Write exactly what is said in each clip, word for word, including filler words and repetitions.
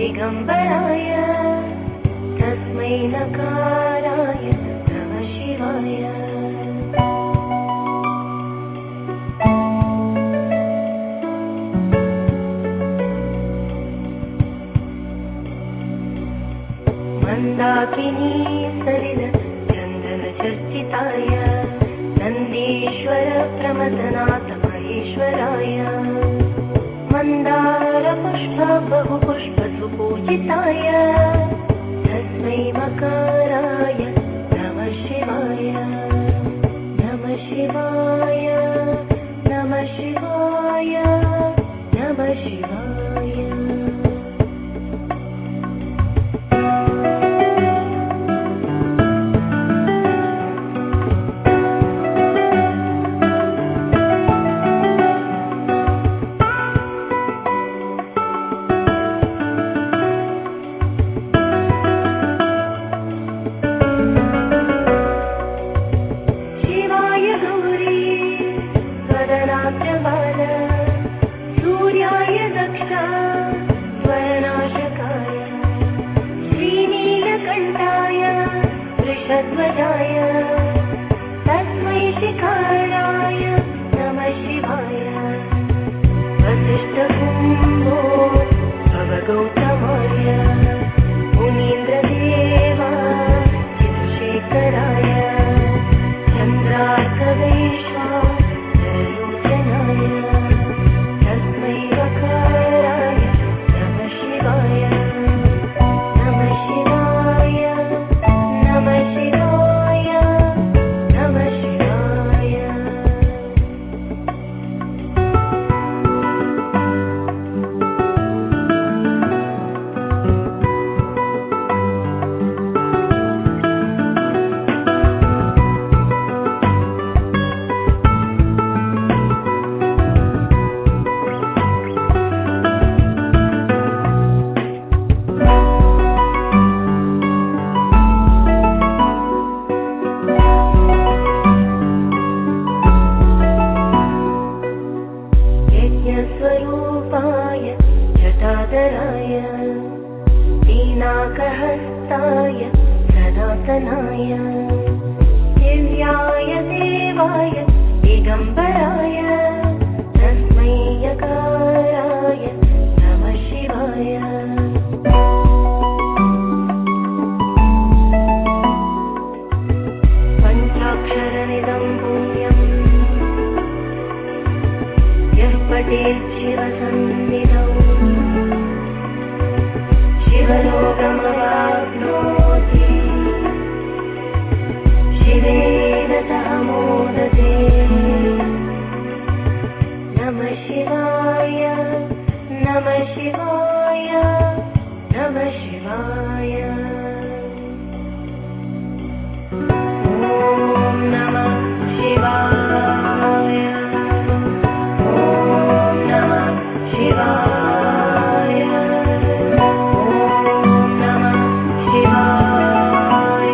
दिगम्बराय तस्मै नकाराय नमः शिवाय मन्दाकिनी सलिल चन्दन चर्चिताय नन्दीश्वर प्रमथनाथ महेश्वराय मन्दार पुष्प बहु पुष्प सुपूजिताय तस्मै मकाराय नमः शिवाय नमः शिवाय नमः शिवाय नमः शिवाय तस्मै शिखाराय नमः शिवाय वसिष्ठकुम्भो भवगौतमाय मुनीन्द्रदेवा चिदशेखराय चन्द्रार्कवैश्वानरलोचनाय तस्मै वकाराय नमः शिवाय नमः शिवाय नमः शिवाय नमः शिवाय यज्ञस्वरूपाय जटाधराय दीनाकहस्ताय सनातनाय दिव्याय देवाय दिगम्बराय तस्मै यकाराय नमः शिवाय पञ्चाक्षरमिदं पुण्यम् यः पठेत् शिवसन्निधौ शिवलोकमवाप्नोति शिवेन सह मोदते नमः शिवाय नमः शिवाय नमः शिवाय ॐ नमः शिवाय ॐ नमः शिवाय ॐ नमः शिवाय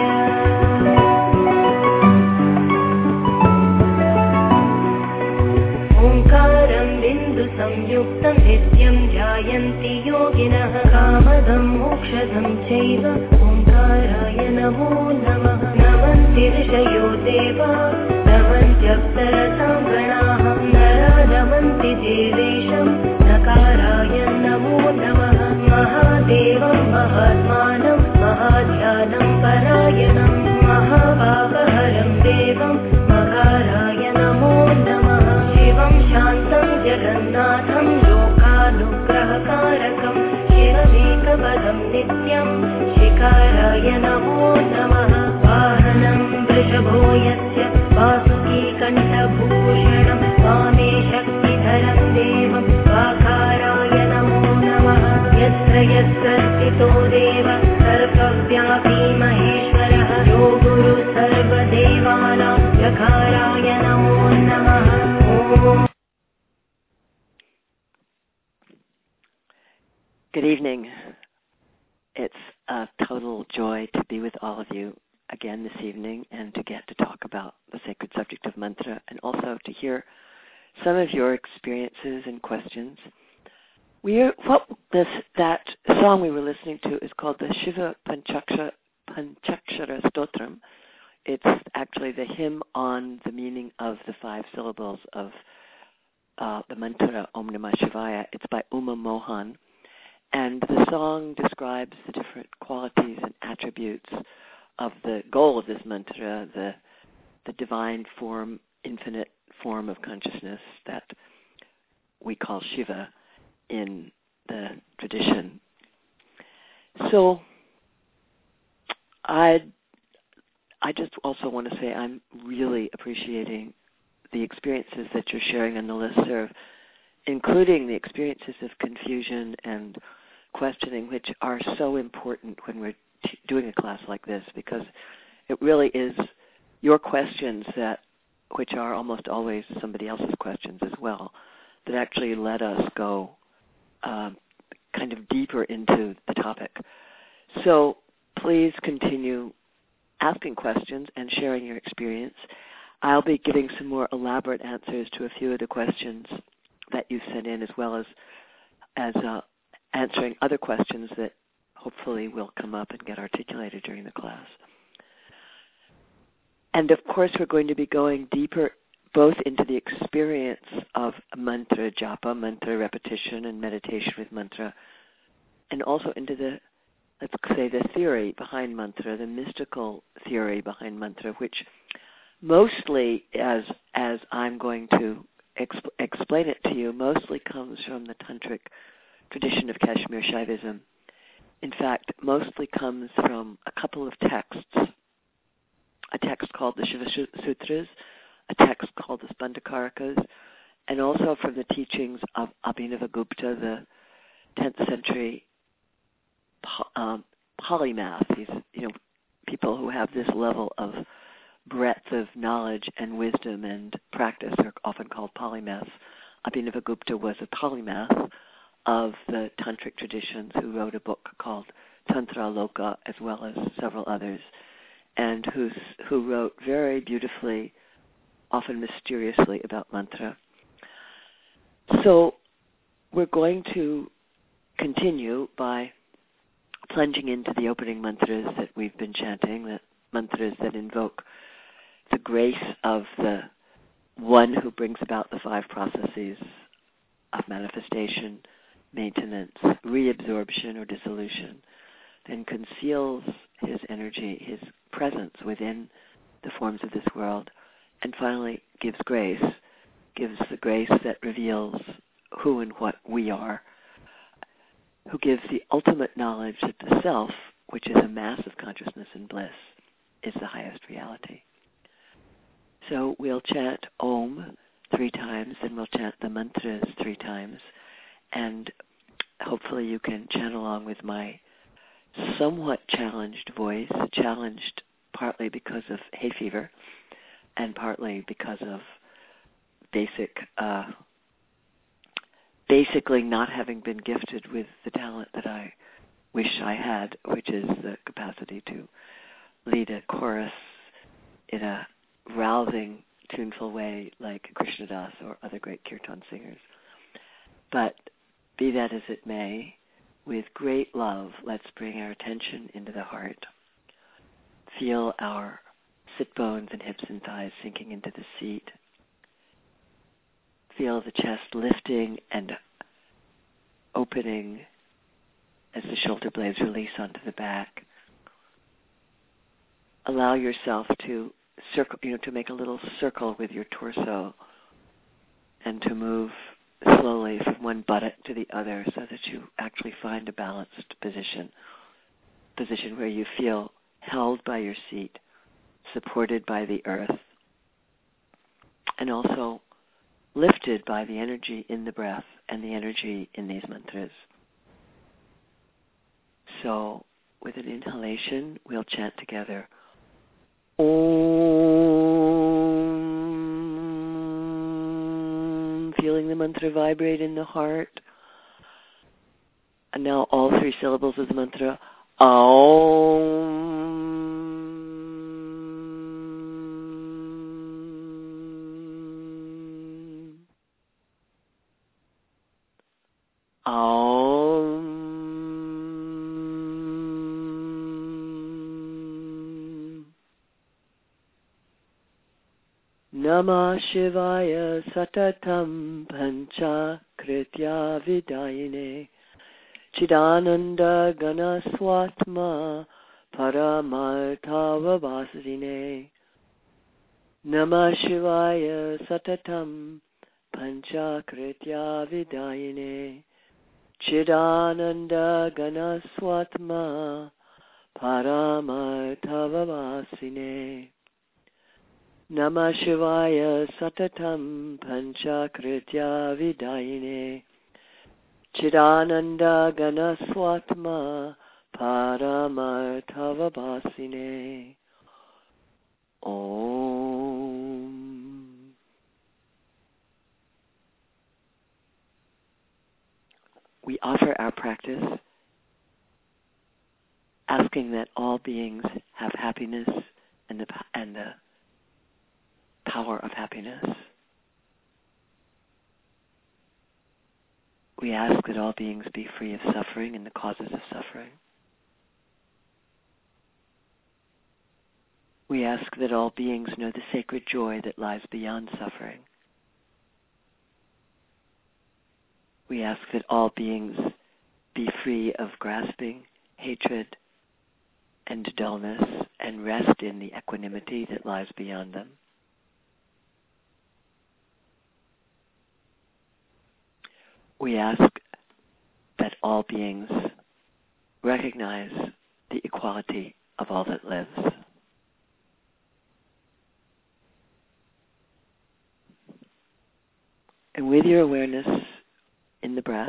ओंकारं बिन्दु संयुक्तं नित्यं ध्यायन्ति योगिनः कामदं मोक्षदं चैव ओंकाराय नमो नमः नमन्ति ऋषयो देवा नमन्त्यप्सरसां गणाः नरा नमन्ति देवेशं नकाराय नमो नमः महादेवं महात्मानं महाध्यानं परायणं महापापहरं देवं मकाराय नमो नमः शिवं शान्तं जगन्नाथं लोकानुग्रहकारकं शिवमेकपदं नित्यं शिखाराय नमो नमः वाहनं वृषभो यस्य वासुकी कण्ठभूषणं वामे शक्तिधरं देवं वाकाराय नमो नमः यत्र यत्र स्थितो देव सर्वव्यापी महेश्वरः यो गुरु सर्वदेवानां यकाराय नमो नमः ॐ Good evening. It's a total joy to be with all of you again this evening and to get to talk about the sacred subject of mantra and also to hear some of your experiences and questions. we're what this that song we were listening to is called the Shiva Panchakshara, Panchakshara Stotram. It's actually the hymn on the meaning of the five syllables of uh, the mantra Om Namah Shivaya. It's by Uma Mohan. And the song describes the different qualities and attributes of the goal of this mantra, the the divine form, infinite form of consciousness that we call Shiva in the tradition. So I I just also want to say I'm really appreciating the experiences that you're sharing on the listserv, including the experiences of confusion and questioning, which are so important when we're t- doing a class like this, because it really is your questions that, which are almost always somebody else's questions as well, that actually let us go um, kind of deeper into the topic. So please continue asking questions and sharing your experience. I'll be giving some more elaborate answers to a few of the questions that you sent in, as well as as uh, answering other questions that hopefully will come up and get articulated during the class. And of course, we're going to be going deeper both into the experience of mantra japa, mantra repetition, and meditation with mantra, and also into the, let's say, the theory behind mantra, the mystical theory behind mantra, which mostly, as as I'm going to exp- explain it to you, mostly comes from the tantric tradition of Kashmir Shaivism. In fact, mostly comes from a couple of texts, a text called the Shiva Sutras, a text called the Spandakarakas, and also from the teachings of Abhinavagupta, the tenth century um, polymath. These, you know, people who have this level of breadth of knowledge and wisdom and practice are often called polymaths. Abhinavagupta was a polymath of the tantric traditions who wrote a book called Tantra Loka, as well as several others, and who's, who wrote very beautifully, often mysteriously, about mantra. So we're going to continue by plunging into the opening mantras that we've been chanting, the mantras that invoke the grace of the one who brings about the five processes of manifestation, maintenance, reabsorption or dissolution, then conceals his energy, his presence within the forms of this world, and finally gives grace, gives the grace that reveals who and what we are, who gives the ultimate knowledge that the self, which is a mass of consciousness and bliss, is the highest reality. So we'll chant Om three times, and we'll chant the mantras three times, and hopefully you can chant along with my somewhat challenged voice, challenged partly because of hay fever and partly because of basic, uh, basically not having been gifted with the talent that I wish I had, which is the capacity to lead a chorus in a rousing, tuneful way like Krishnadas or other great kirtan singers. But be that as it may, with great love, let's bring our attention into the heart. Feel our sit bones and hips and thighs sinking into the seat. Feel the chest lifting and opening as the shoulder blades release onto the back. Allow yourself to circle, you know, to make a little circle with your torso and to move slowly from one buttock to the other so that you actually find a balanced position, position where you feel held by your seat, supported by the earth, and also lifted by the energy in the breath and the energy in these mantras. So with an inhalation, we'll chant together Om, feeling the mantra vibrate in the heart. And now all three syllables of the mantra, Om. Aum. Namah Shivaya Satatam Pancha Kritya Vidayine Chidananda Ganaswatma Paramarthavavasine Namah Shivaya Satatam Pancha Kritya Vidayine Chidananda Ganaswatma Paramarthavavasine Namah Shivaya Satatam Pancha Kritya Vidayine Chidananda Ganaswatma Paramarthavavasine Om. We offer our practice asking that all beings have happiness and the, and the power of happiness. We ask that all beings be free of suffering and the causes of suffering. We ask that all beings know the sacred joy that lies beyond suffering. We ask that all beings be free of grasping, hatred, and dullness, and rest in the equanimity that lies beyond them. We ask that all beings recognize the equality of all that lives. And with your awareness in the breath,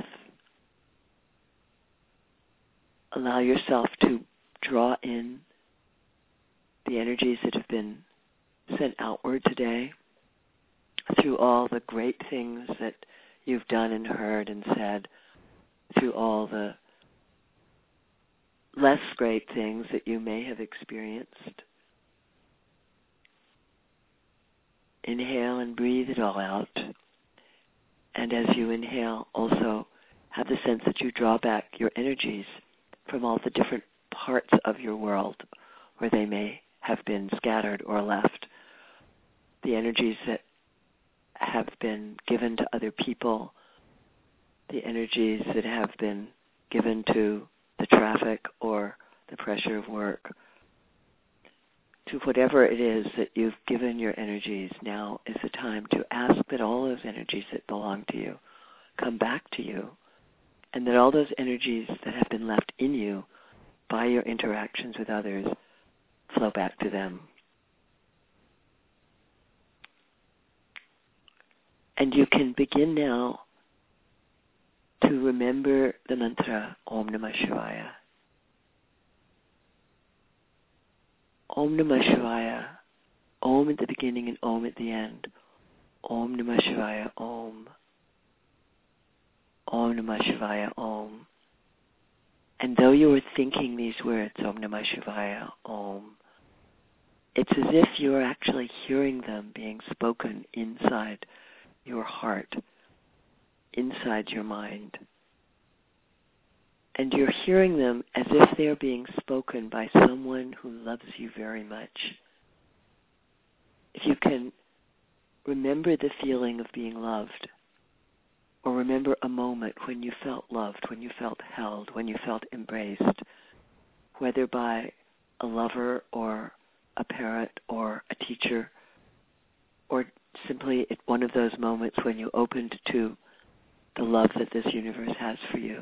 allow yourself to draw in the energies that have been sent outward today through all the great things that you've done and heard and said, through all the less great things that you may have experienced. Inhale and breathe it all out. And as you inhale, also have the sense that you draw back your energies from all the different parts of your world where they may have been scattered or left. The energies that have been given to other people, the energies that have been given to the traffic or the pressure of work, to whatever it is that you've given your energies, now is the time to ask that all those energies that belong to you come back to you, and that all those energies that have been left in you by your interactions with others flow back to them. And you can begin now to remember the mantra Om Namah Shivaya. Om Namah Shivaya. Om at the beginning and Om at the end. Om Namah Shivaya. Om. Om Namah Shivaya. Om. And though you are thinking these words, Om Namah Shivaya, Om, it's as if you are actually hearing them being spoken inside your heart, inside your mind. And you're hearing them as if they're being spoken by someone who loves you very much. If you can remember the feeling of being loved, or remember a moment when you felt loved, when you felt held, when you felt embraced, whether by a lover or a parent or a teacher, or simply at one of those moments when you opened to the love that this universe has for you.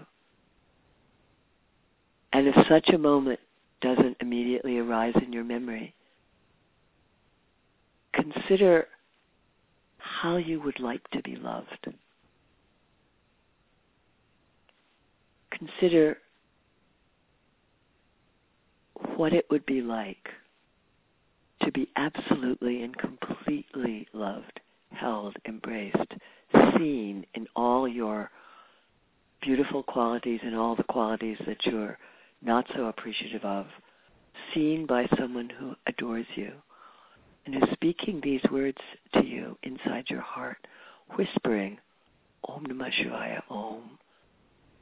And if such a moment doesn't immediately arise in your memory, consider how you would like to be loved. Consider what it would be like to be absolutely and completely loved, held, embraced, seen in all your beautiful qualities and all the qualities that you're not so appreciative of, seen by someone who adores you and is speaking these words to you inside your heart, whispering, Om Namah Shivaya, Om.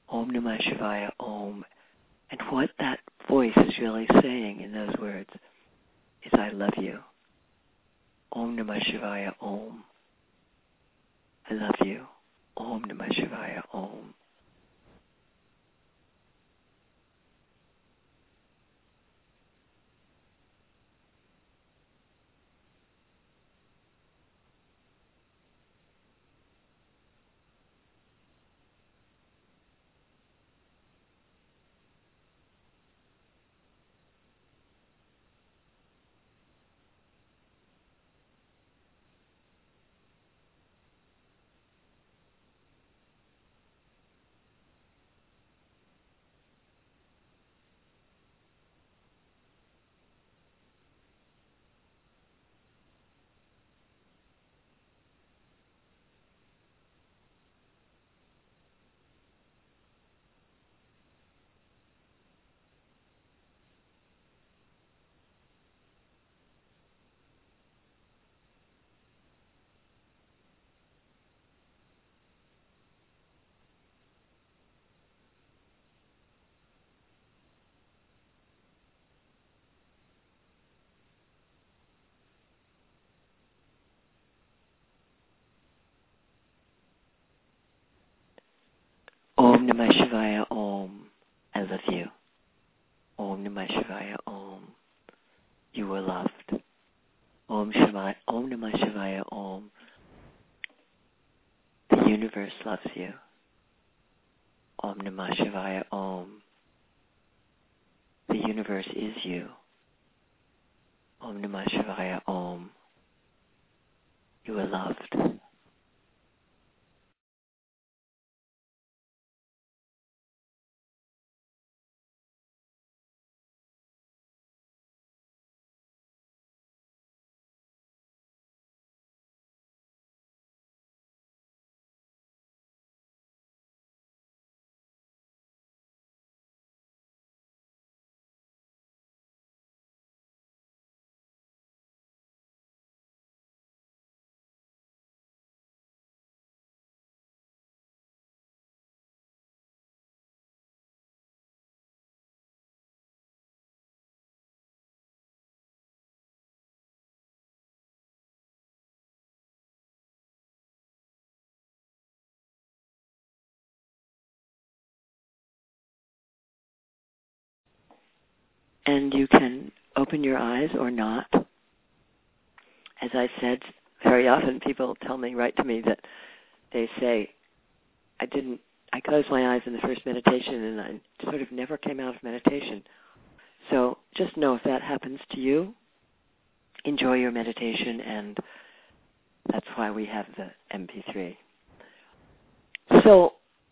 Om Namah Shivaya Om. And what that voice is really saying in those words is, I love you. Om Namah Shivaya Om. I love you. Om Namah Shivaya Om. Om Namah Shivaya Om. I love you. Om Namah Shivaya Om. You are loved. Om Shivaya, Om Namah Shivaya Om. The universe loves you. Om Namah Shivaya Om. The universe is you. Om Namah Shivaya Om. You are loved. And you can open your eyes or not. As I said, very often people tell me, write to me that they say, I didn't, I closed my eyes in the first meditation and I sort of never came out of meditation. So just know if that happens to you, enjoy your meditation, and that's why we have the M P three. So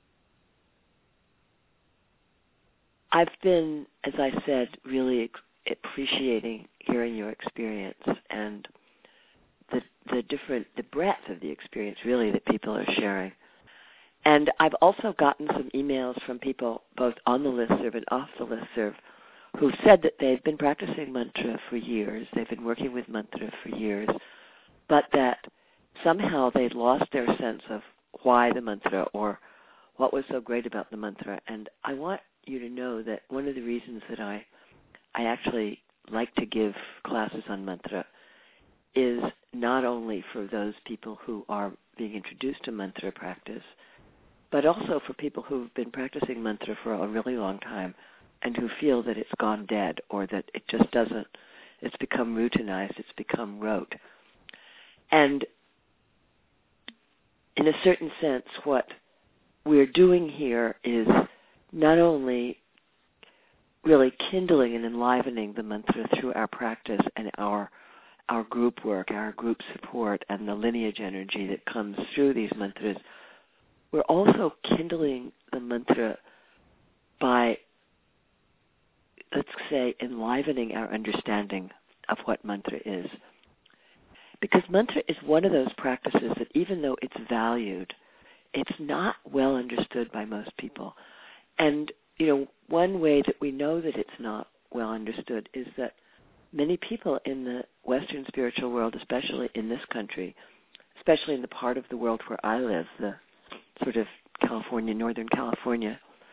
I've been, as I said, really appreciating hearing your experience and the the different, the breadth of the experience really that people are sharing. And I've also gotten some emails from people both on the listserv and off the listserv who've said that they've been practicing mantra for years, they've been working with mantra for years, but that somehow they'd lost their sense of why the mantra or what was so great about the mantra. And I want you to know that one of the reasons that I I actually like to give classes on mantra is not only for those people who are being introduced to mantra practice, but also for people who've been practicing mantra for a really long time and who feel that it's gone dead or that it just doesn't, it's become routinized, it's become rote. And in a certain sense, what we're doing here is not only really kindling and enlivening the mantra through our practice and our our group work, our group support, and the lineage energy that comes through these mantras, we're also kindling the mantra by, let's say, enlivening our understanding of what mantra is. Because mantra is one of those practices that even though it's valued, it's not well understood by most people. And, you know, one way that we know that it's not well understood is that many people in the Western spiritual world, especially in this country, especially in the part of the world where I live, the sort of California, Northern California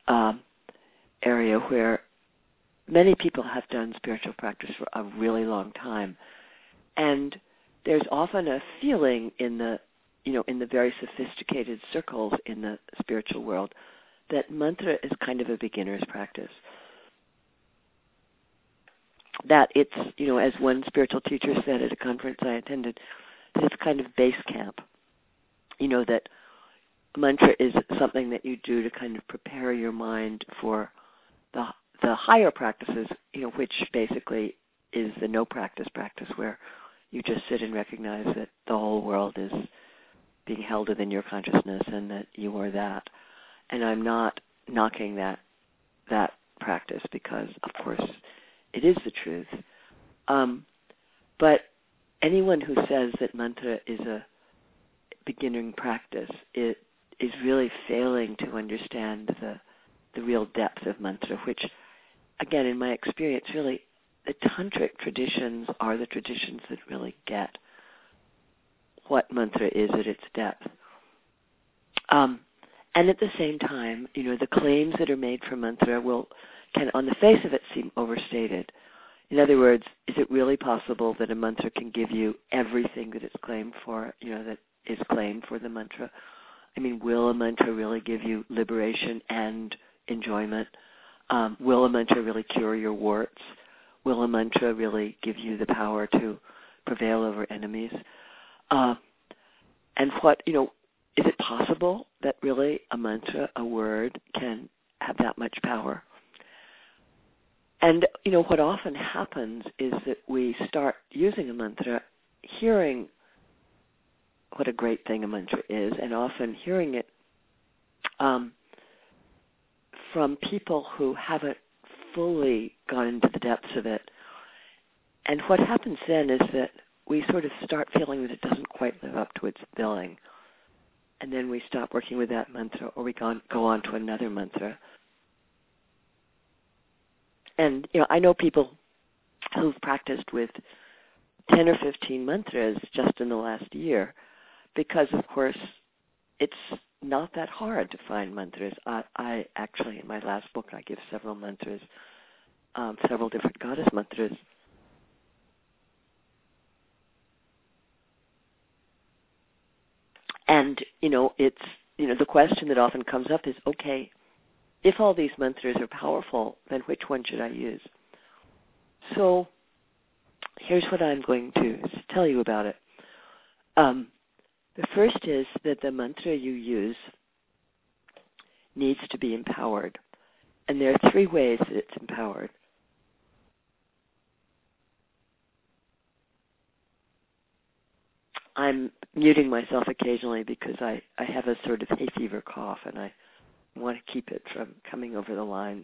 um, area where many people have done spiritual practice for a really long time. And there's often a feeling in the, you know, in the very sophisticated circles in the spiritual world that mantra is kind of a beginner's practice. That it's, you know, as one spiritual teacher said at a conference I attended, that it's kind of base camp. You know, that mantra is something that you do to kind of prepare your mind for the the higher practices, you know, which basically is the no practice practice, where you just sit and recognize that the whole world is being held within your consciousness and that you are that. And I'm not knocking that that practice because, of course, it is the truth. Um, but anyone who says that mantra is a beginning practice, it is really failing to understand the the real depth of mantra, which, again, in my experience, really, the tantric traditions are the traditions that really get what mantra is at its depth. Um, and at the same time, you know, the claims that are made for mantra will, can, on the face of it, seem overstated. In other words, is it really possible that a mantra can give you everything that it's claimed for, you know, that is claimed for the mantra? I mean, will a mantra really give you liberation and enjoyment? Um, will a mantra really cure your warts? Will a mantra really give you the power to prevail over enemies? Uh, and what, you know, is it possible that really a mantra, a word, can have that much power? And, you know, what often happens is that we start using a mantra, hearing what a great thing a mantra is, and often hearing it um, from people who haven't fully gone into the depths of it. And what happens then is that we sort of start feeling that it doesn't quite live up to its billing. And then we stop working with that mantra, or we go on, go on to another mantra. And, you know, I know people who've practiced with ten or fifteen mantras just in the last year because, of course, it's not that hard to find mantras. I, I actually, in my last book, I give several mantras, um, several different goddess mantras. And, you know, it's, you know, the question that often comes up is, okay, if all these mantras are powerful, then which one should I use? So here's what I'm going to tell you about it. Um, the first is that the mantra you use needs to be empowered. And there are three ways that it's empowered. I'm muting myself occasionally because I, I have a sort of hay fever cough, and I want to keep it from coming over the lines.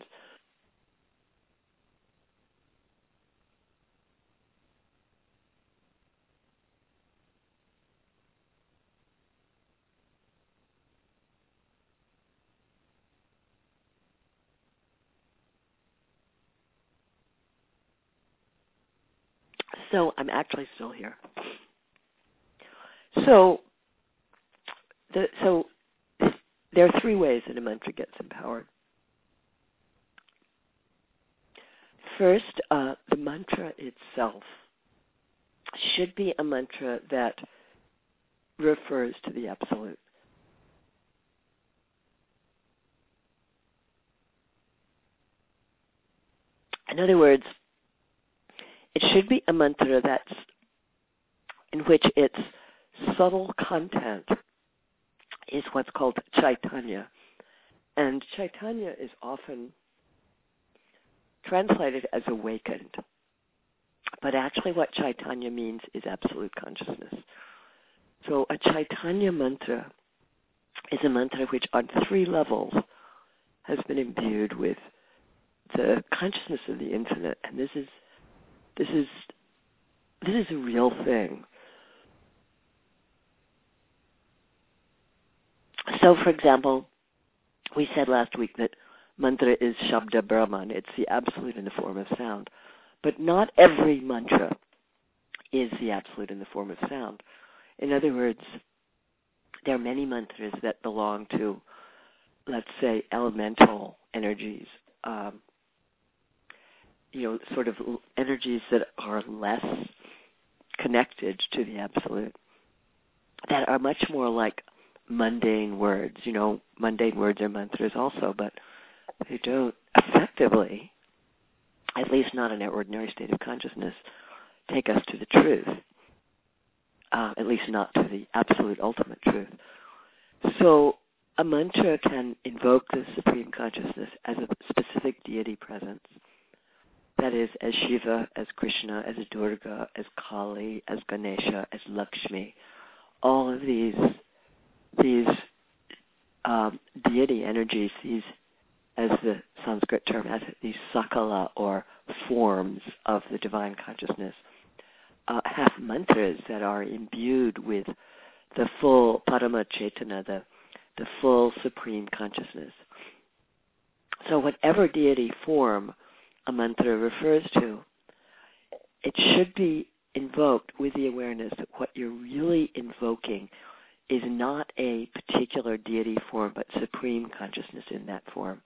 So I'm actually still here. So, the, so there are three ways that a mantra gets empowered. First, uh, the mantra itself should be a mantra that refers to the Absolute. In other words, it should be a mantra that's in which its subtle content is what's called Chaitanya. And Chaitanya is often translated as awakened. But actually what Chaitanya means is absolute consciousness. So a Chaitanya mantra is a mantra which on three levels has been imbued with the consciousness of the infinite. And this is this is this is a real thing. So, for example, we said last week that mantra is Shabda Brahman. It's the absolute in the form of sound. But not every mantra is the absolute in the form of sound. In other words, there are many mantras that belong to let's say, elemental energies, um, you know, sort of energies that are less connected to the absolute, that are much more like mundane words. You know, mundane words are mantras also, but they don't effectively, at least not in our ordinary state of consciousness, take us to the truth, uh, at least not to the absolute ultimate truth. So a mantra can invoke the Supreme Consciousness as a specific deity presence. That is, as Shiva, as Krishna, as Durga, as Kali, as Ganesha, as Lakshmi. All of these these um, deity energies, these, as the Sanskrit term has it, these sakala, or forms of the divine consciousness, uh, have mantras that are imbued with the full Parama Cetana, the, the full Supreme Consciousness. So whatever deity form a mantra refers to, it should be invoked with the awareness that what you're really invoking is not a particular deity form, but Supreme Consciousness in that form.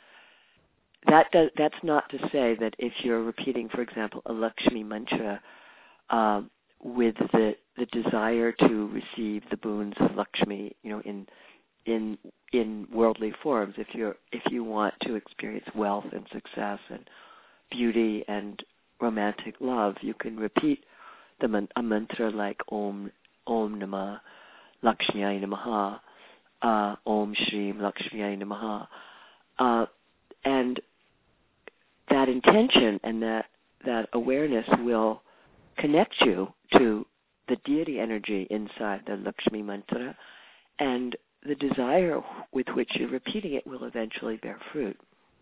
That does, that's not to say that if you're repeating, for example, a Lakshmi mantra uh, with the the desire to receive the boons of Lakshmi, you know, in in in worldly forms, if you're if you want to experience wealth and success and beauty and romantic love, you can repeat the man, a mantra like Om Om Namah Lakshmiyai Namaha, uh, Om Shrim Lakshmiyai Namaha, uh, and that intention and that that awareness will connect you to the deity energy inside the Lakshmi mantra, and the desire with which you're repeating it will eventually bear fruit.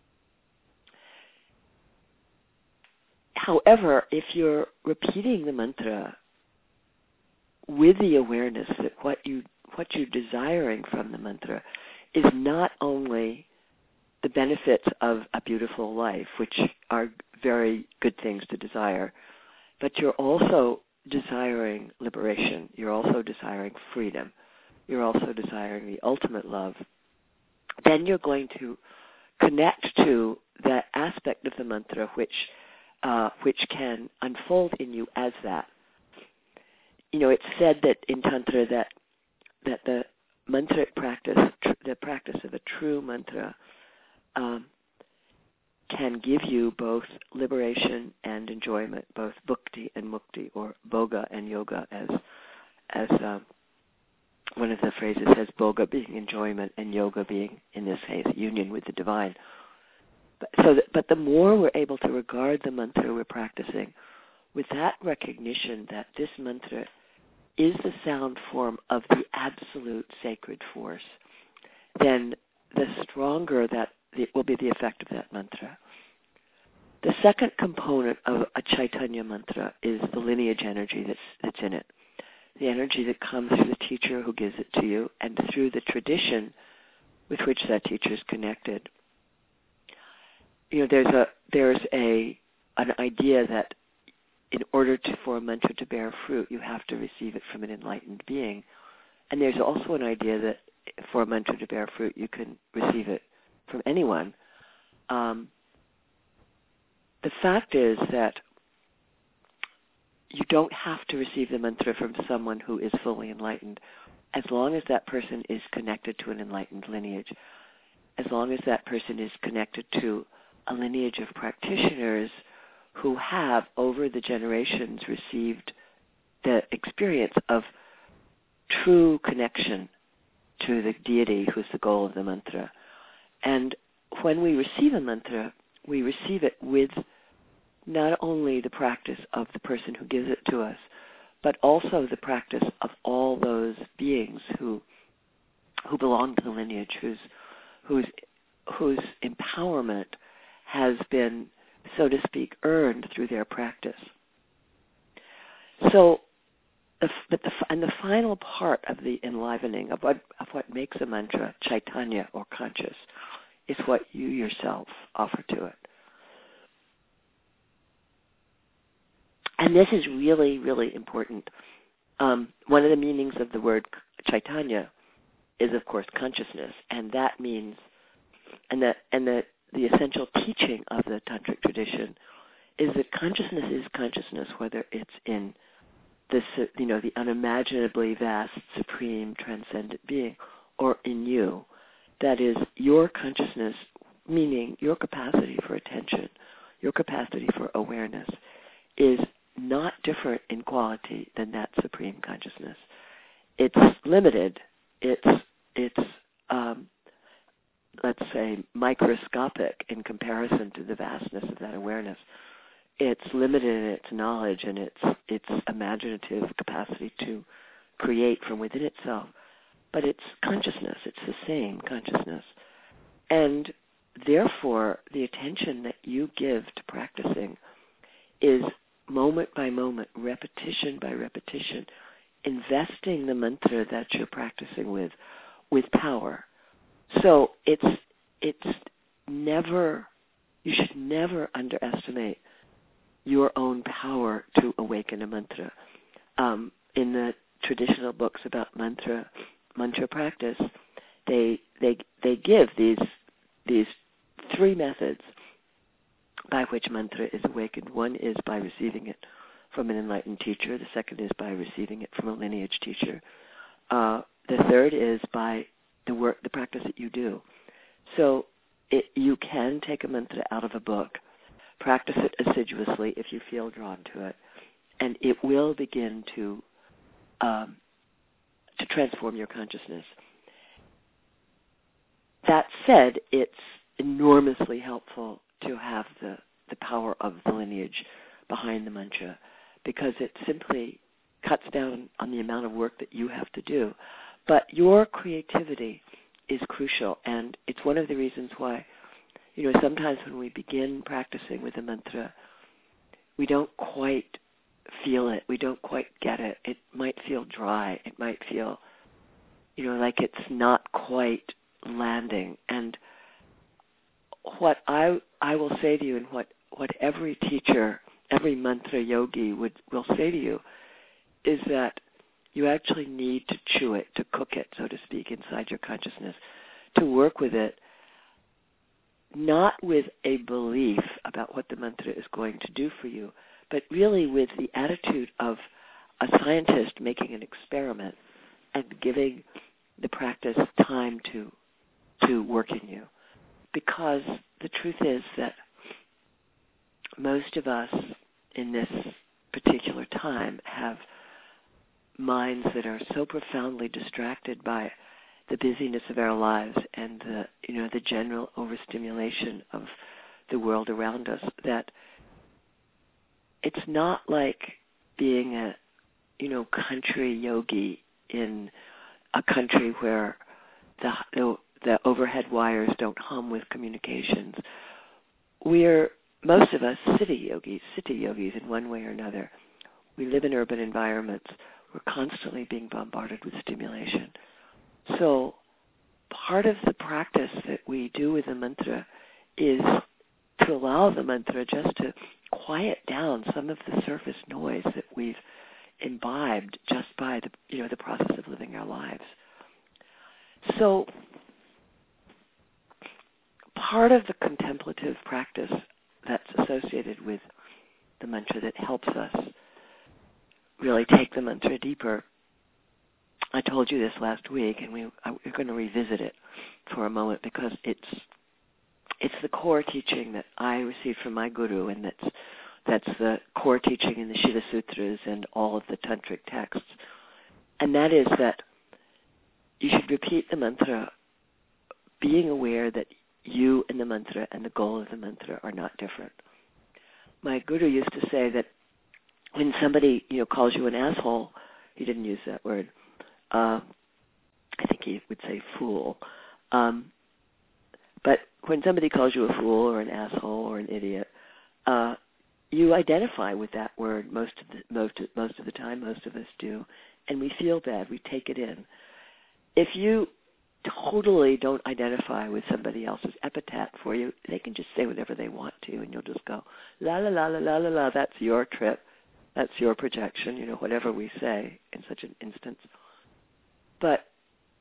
However, if you're repeating the mantra with the awareness that what you what you're desiring from the mantra is not only the benefits of a beautiful life, which are very good things to desire, but you're also desiring liberation, you're also desiring freedom, you're also desiring the ultimate love, then you're going to connect to that aspect of the mantra which uh, which can unfold in you as that. You know, it's said that in Tantra that that the mantric practice, tr- the practice of a true mantra, um, can give you both liberation and enjoyment, both bhukti and mukti, or bhoga and yoga, as as um, one of the phrases says, bhoga being enjoyment and yoga being, in this case, union with the divine. But, so that, but the more we're able to regard the mantra we're practicing with that recognition that this mantra is the sound form of the absolute sacred force, then the stronger that it will be the effect of that mantra. The second component of a Chaitanya mantra is the lineage energy that's, that's in it, the energy that comes through the teacher who gives it to you and through the tradition with which that teacher is connected. You know, there's a there's a an idea that in order to, for a mantra to bear fruit, you have to receive it from an enlightened being. And there's also an idea that for a mantra to bear fruit, you can receive it from anyone. Um, the fact is that you don't have to receive the mantra from someone who is fully enlightened, as long as that person is connected to an enlightened lineage, as long as that person is connected to a lineage of practitioners who have, over the generations, received the experience of true connection to the deity who's the goal of the mantra. And when we receive a mantra, we receive it with not only the practice of the person who gives it to us, but also the practice of all those beings who who belong to the lineage, whose whose whose empowerment has been, so to speak, earned through their practice. So, the, but the, and the final part of the enlivening of what of what makes a mantra Chaitanya, or conscious, is what you yourself offer to it. And this is really, really important. Um, one of the meanings of the word Chaitanya is, of course, consciousness, and that means, and that, and that the essential teaching of the tantric tradition is that consciousness is consciousness, whether it's in this, you know, the unimaginably vast, supreme, transcendent being, or in you. That is, your consciousness, meaning your capacity for attention, your capacity for awareness, is not different in quality than that supreme consciousness. It's limited. It's it's um, let's say microscopic in comparison to the vastness of that awareness. It's limited in its knowledge and its its imaginative capacity to create from within itself. But it's consciousness. It's the same consciousness. And therefore, the attention that you give to practicing is moment by moment, repetition by repetition, investing the mantra that you're practicing with, with power. So it's it's never, you should never underestimate your own power to awaken a mantra. Um, in the traditional books about mantra mantra practice, they they they give these these three methods by which mantra is awakened. One is by receiving it from an enlightened teacher. The second is by receiving it from a lineage teacher. Uh, the third is by the work, the practice that you do. So it, you can take a mantra out of a book, practice it assiduously if you feel drawn to it, and it will begin to um, to transform your consciousness. That said, it's enormously helpful to have the, the power of the lineage behind the mantra, because it simply cuts down on the amount of work that you have to do. But your creativity is crucial, and it's one of the reasons why, you know, sometimes when we begin practicing with a mantra, we don't quite feel it. We don't quite get it. It might feel dry. It might feel, you know, like it's not quite landing. And what I I will say to you, and what, what every teacher, every mantra yogi would will say to you, is that you actually need to chew it, to cook it, so to speak, inside your consciousness, to work with it, not with a belief about what the mantra is going to do for you, but really with the attitude of a scientist making an experiment and giving the practice time to to work in you. Because the truth is that most of us in this particular time have minds that are so profoundly distracted by the busyness of our lives and the, you know, the general overstimulation of the world around us that it's not like being a, you know, country yogi in a country where the, the the overhead wires don't hum with communications. We're, most of us, city yogis, city yogis in one way or another. We live in urban environments. We're constantly being bombarded with stimulation. So part of the practice that we do with the mantra is to allow the mantra just to quiet down some of the surface noise that we've imbibed just by the, you know, the process of living our lives. So part of the contemplative practice that's associated with the mantra that helps us really take the mantra deeper, I told you this last week, and we, we're going to revisit it for a moment because it's it's the core teaching that I received from my guru, and that's that's the core teaching in the Shiva Sutras and all of the tantric texts, and that is that you should repeat the mantra being aware that you and the mantra and the goal of the mantra are not different. My guru used to say that when somebody, you know, calls you an asshole, he didn't use that word. Uh, I think he would say fool. Um, but when somebody calls you a fool or an asshole or an idiot, uh, you identify with that word most of the most most of the time. Most of us do, and we feel bad. We take it in. If you totally don't identify with somebody else's epithet for you, they can just say whatever they want to, and you'll just go, la, la, la, la, la, la, la, that's your trip, that's your projection, you know, whatever we say in such an instance. But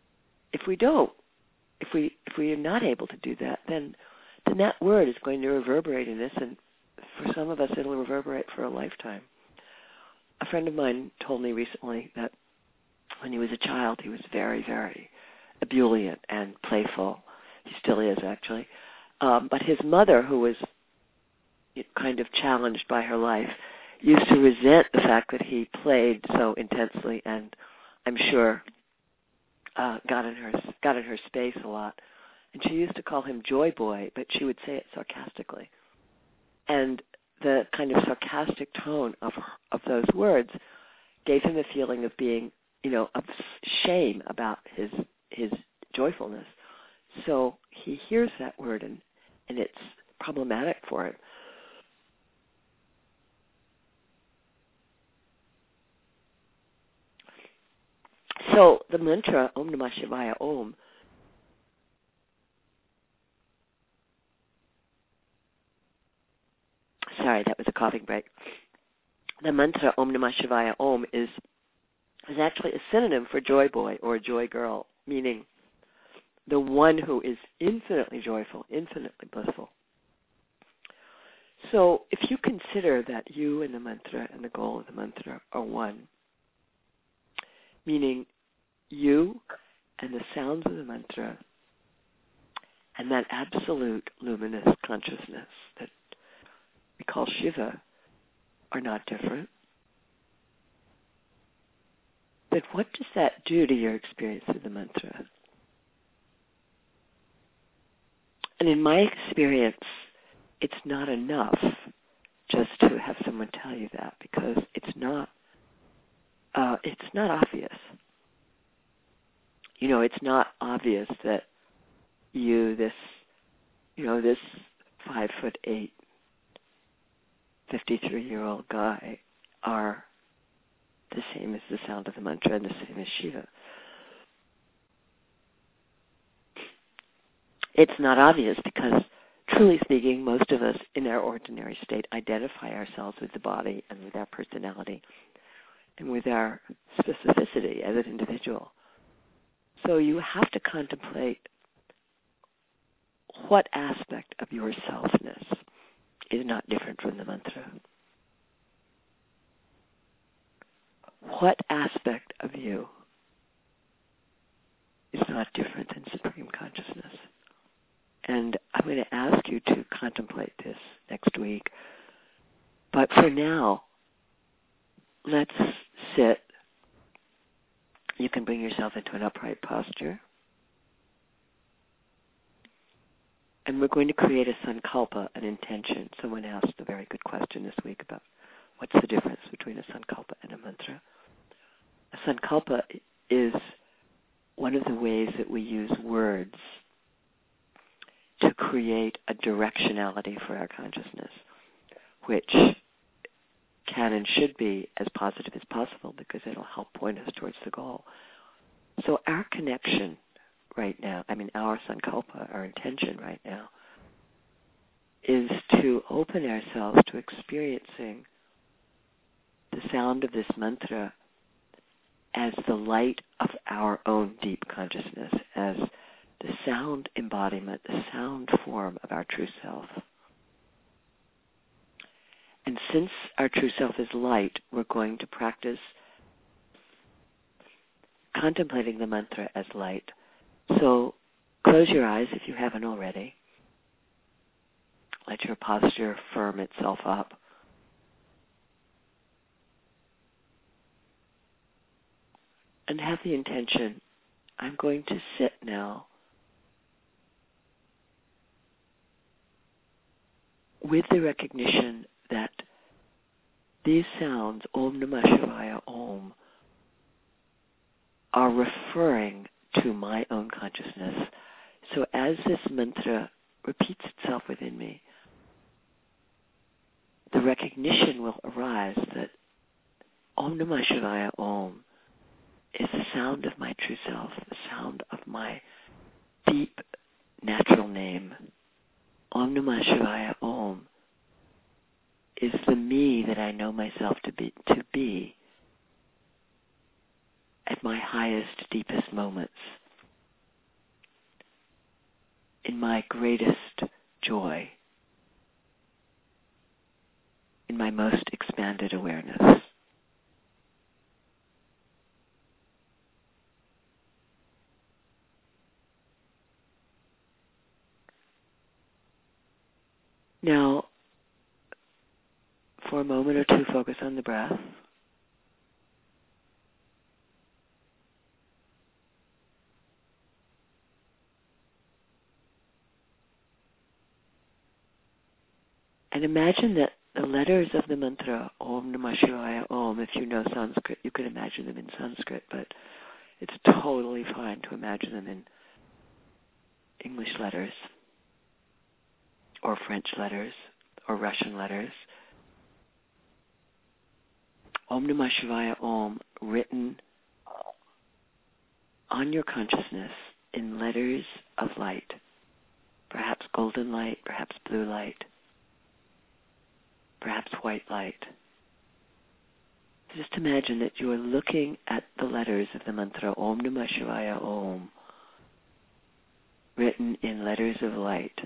if we don't, if we if we are not able to do that, then then that word is going to reverberate in us, and for some of us, it'll reverberate for a lifetime. A friend of mine told me recently that when he was a child, he was very, very ebullient and playful. He still is, actually. Um, but his mother, who was kind of challenged by her life, used to resent the fact that he played so intensely, and I'm sure uh, got in her got in her space a lot. And she used to call him Joy Boy, but she would say it sarcastically. And the kind of sarcastic tone of of those words gave him a feeling of being, you know, of shame about his his joyfulness. So he hears that word, and, and it's problematic for him. So the mantra Om Namah Shivaya Om sorry, that was a coughing break. The mantra Om Namah Shivaya Om is is actually a synonym for joy boy or joy girl, meaning the one who is infinitely joyful, infinitely blissful. So if you consider that you and the mantra and the goal of the mantra are one, meaning you and the sounds of the mantra and that absolute luminous consciousness that we call Shiva are not different, then what does that do to your experience of the mantra? And in my experience, it's not enough just to have someone tell you that, because it's not uh, it's not obvious. You know, it's not obvious that you, this, you know, this five foot eight, fifty-three-year-old guy are the same as the sound of the mantra and the same as Shiva. It's not obvious because, truly speaking, most of us in our ordinary state identify ourselves with the body and with our personality and with our specificity as an individual. So you have to contemplate what aspect of your selfness is not different from the mantra. What aspect of you is not different than Supreme Consciousness? And I'm going to ask you to contemplate this next week. But for now, let's sit. You can bring yourself into an upright posture. And we're going to create a sankalpa, an intention. Someone asked a very good question this week about what's the difference between a sankalpa and a mantra. A sankalpa is one of the ways that we use words to create a directionality for our consciousness, which can and should be as positive as possible because it'll help point us towards the goal. So our connection right now, I mean our sankalpa, our intention right now, is to open ourselves to experiencing the sound of this mantra as the light of our own deep consciousness, as the sound embodiment, the sound form of our true self. And since our true self is light, we're going to practice contemplating the mantra as light. So close your eyes if you haven't already. Let your posture firm itself up. And have the intention, I'm going to sit now with the recognition that these sounds, Om Namah Shivaya Om, are referring to my own consciousness. So as this mantra repeats itself within me, the recognition will arise that Om Namah Shivaya Om is the sound of my true self, the sound of my deep natural name. Om Namah Shivaya Om is the me that I know myself to be, to be at my highest, deepest moments. in my greatest joy, in my most expanded awareness. Now, for a moment or two, focus on the breath. And imagine that the letters of the mantra, Om Namah Shivaya Om, if you know Sanskrit, you could imagine them in Sanskrit, but it's totally fine to imagine them in English letters, or French letters, or Russian letters. Om Namah Shivaya Om, written on your consciousness in letters of light, perhaps golden light, perhaps blue light, perhaps white light. Just imagine that you are looking at the letters of the mantra Om Namah Shivaya Om, written in letters of light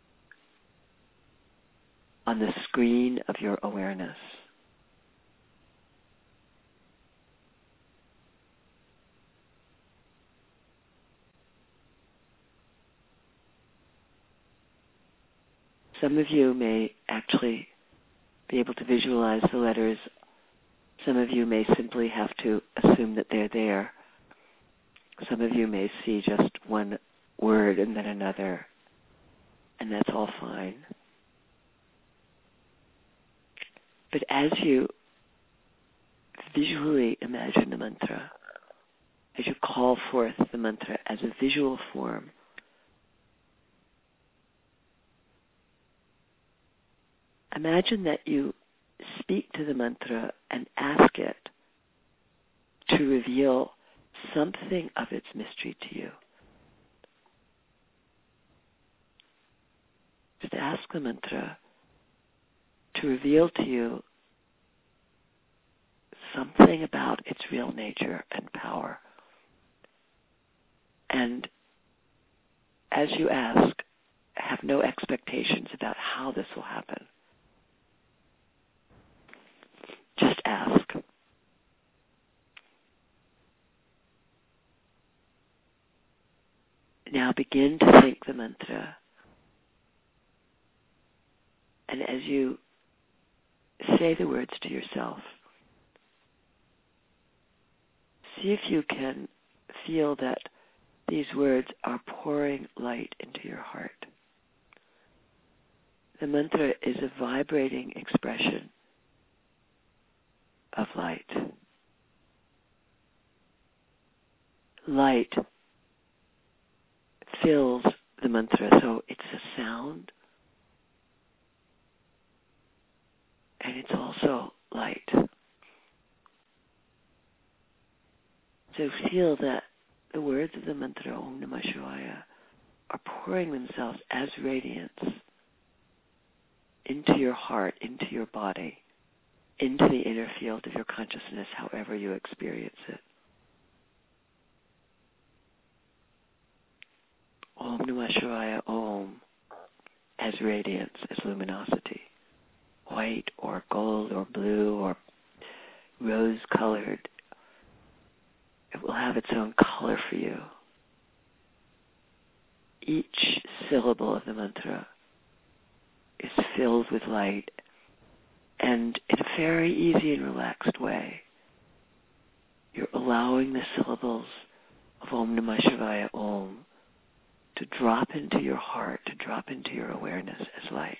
on the screen of your awareness. Some of you may actually be able to visualize the letters. Some of you may simply have to assume that they're there. Some of you may see just one word and then another, and that's all fine. But as you visually imagine the mantra, as you call forth the mantra as a visual form, imagine that you speak to the mantra and ask it to reveal something of its mystery to you. Just ask the mantra to reveal to you something about its real nature and power. And as you ask, have no expectations about how this will happen. Just ask. Now begin to think the mantra. And as you say the words to yourself, see if you can feel that these words are pouring light into your heart. The mantra is a vibrating expression of light. Light fills the mantra, so it's a sound, and it's also light. So feel that the words of the mantra Om Namah Shivaya are pouring themselves as radiance into your heart, into your body, into the inner field of your consciousness, however you experience it. Om Namah Shivaya Om as radiance, as luminosity, white or gold or blue or rose-colored. It will have its own color for you. Each syllable of the mantra is filled with light, and in a very easy and relaxed way, you're allowing the syllables of Om Namah Shivaya Om to drop into your heart, to drop into your awareness as light.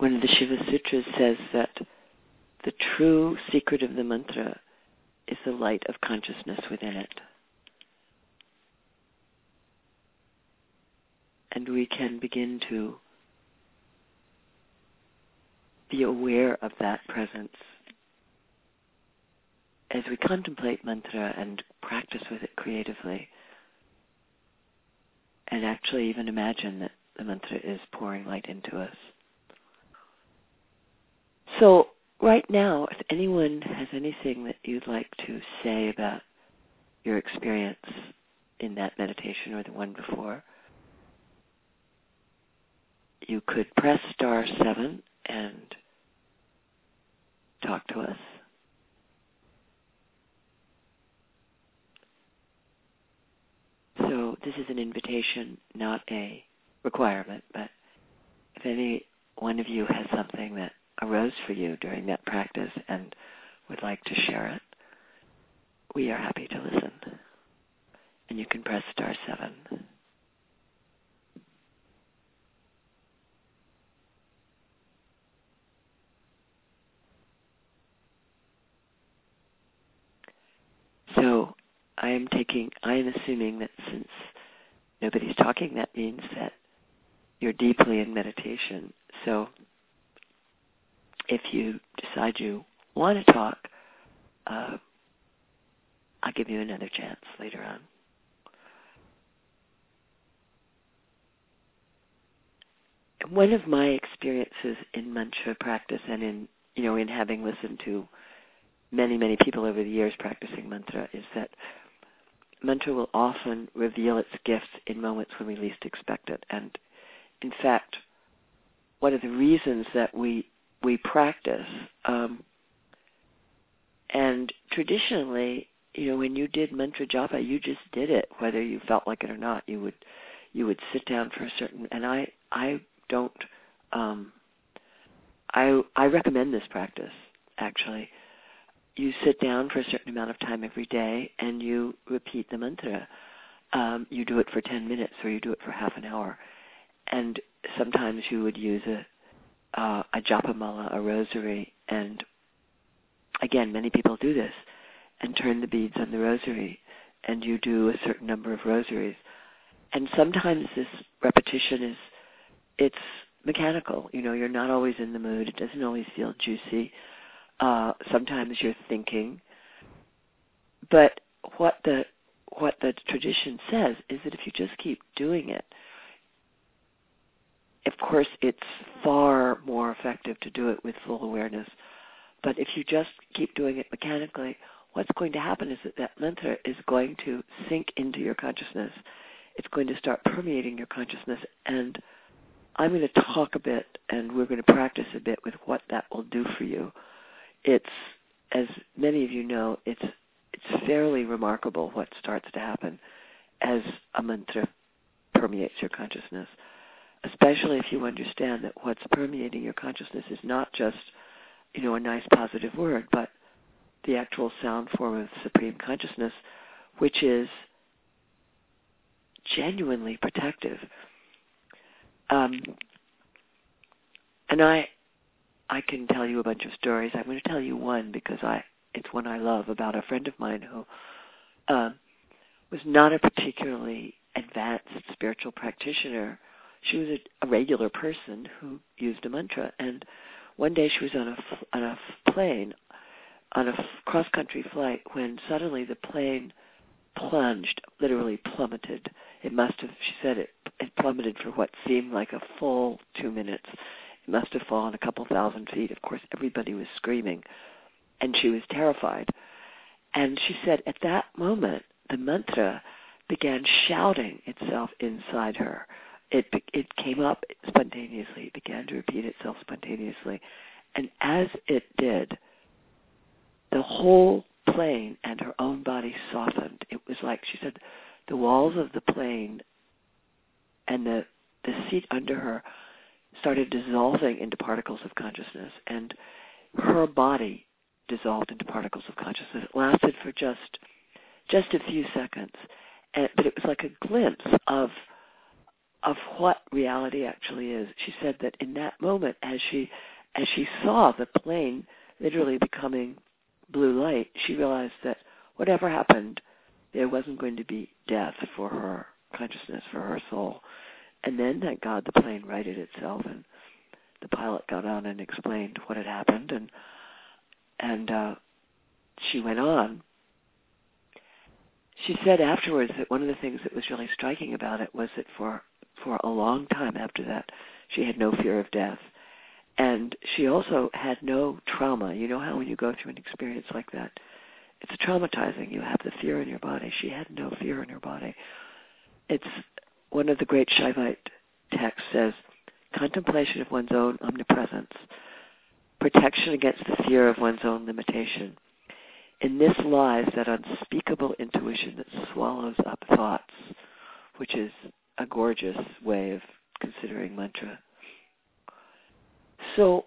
one of the Shiva Sutras says that the true secret of the mantra is the light of consciousness within it. And we can begin to be aware of that presence as we contemplate mantra and practice with it creatively, and actually even imagine that the mantra is pouring light into us. So right now, if anyone has anything that you'd like to say about your experience in that meditation or the one before, you could press star seven and talk to us. So this is an invitation, not a requirement, but if any one of you has something that arose for you during that practice and would like to share it, we are happy to listen. And you can press star seven. So I am taking, I am assuming that since nobody's talking, that means that you're deeply in meditation. So if you decide you want to talk, uh, I'll give you another chance later on. One of my experiences in mantra practice and in, you know, in having listened to many, many people over the years practicing mantra is that mantra will often reveal its gifts in moments when we least expect it. And in fact, one of the reasons that we we practice, um, and traditionally, you know, when you did mantra japa, you just did it, whether you felt like it or not. You would you would sit down for a certain, and I I don't, um, I I recommend this practice actually. You sit down for a certain amount of time every day and you repeat the mantra. Um, you do it for ten minutes or you do it for half an hour. And sometimes you would use a, uh, a japa mala, a rosary, and again, many people do this, and turn the beads on the rosary, and you do a certain number of rosaries. And sometimes this repetition is, it's mechanical. You know, you're not always in the mood. It doesn't always feel juicy. Uh, sometimes you're thinking, but what the what the tradition says is that if you just keep doing it, of course it's far more effective to do it with full awareness, but if you just keep doing it mechanically, what's going to happen is that that mantra is going to sink into your consciousness. It's going to start permeating your consciousness, and I'm going to talk a bit, and we're going to practice a bit with what that will do for you. It's, as many of you know, it's it's fairly remarkable what starts to happen as a mantra permeates your consciousness, especially if you understand that what's permeating your consciousness is not just, you know, a nice positive word, but the actual sound form of supreme consciousness, which is genuinely protective. Um, and I... I can tell you a bunch of stories. I'm going to tell you one because I it's one I love about a friend of mine who uh, was not a particularly advanced spiritual practitioner. She was a, a regular person who used a mantra. And one day she was on a, on a plane, on a cross-country flight, when suddenly the plane plunged, literally plummeted. It must have, she said, it, it plummeted for what seemed like a full two minutes. It must have fallen a couple thousand feet. Of course, everybody was screaming, and she was terrified. And she said at that moment, the mantra began shouting itself inside her. It it came up spontaneously. It began to repeat itself spontaneously. And as it did, the whole plane and her own body softened. It was like, she said, the walls of the plane and the, the seat under her started dissolving into particles of consciousness, and her body dissolved into particles of consciousness. It lasted for just just a few seconds, and, but it was like a glimpse of of what reality actually is. She said that in that moment, as she as she saw the plane literally becoming blue light, she realized that whatever happened, there wasn't going to be death for her consciousness, for her soul. And then, thank God, the plane righted itself, and the pilot got on and explained what had happened, and and uh, she went on. She said afterwards that one of the things that was really striking about it was that for for a long time after that, she had no fear of death. And she also had no trauma. You know how when you go through an experience like that, it's traumatizing. You have the fear in your body. She had no fear in her body. It's one of the great Shaivite texts says, contemplation of one's own omnipresence, protection against the fear of one's own limitation. In this lies that unspeakable intuition that swallows up thoughts, which is a gorgeous way of considering mantra. So,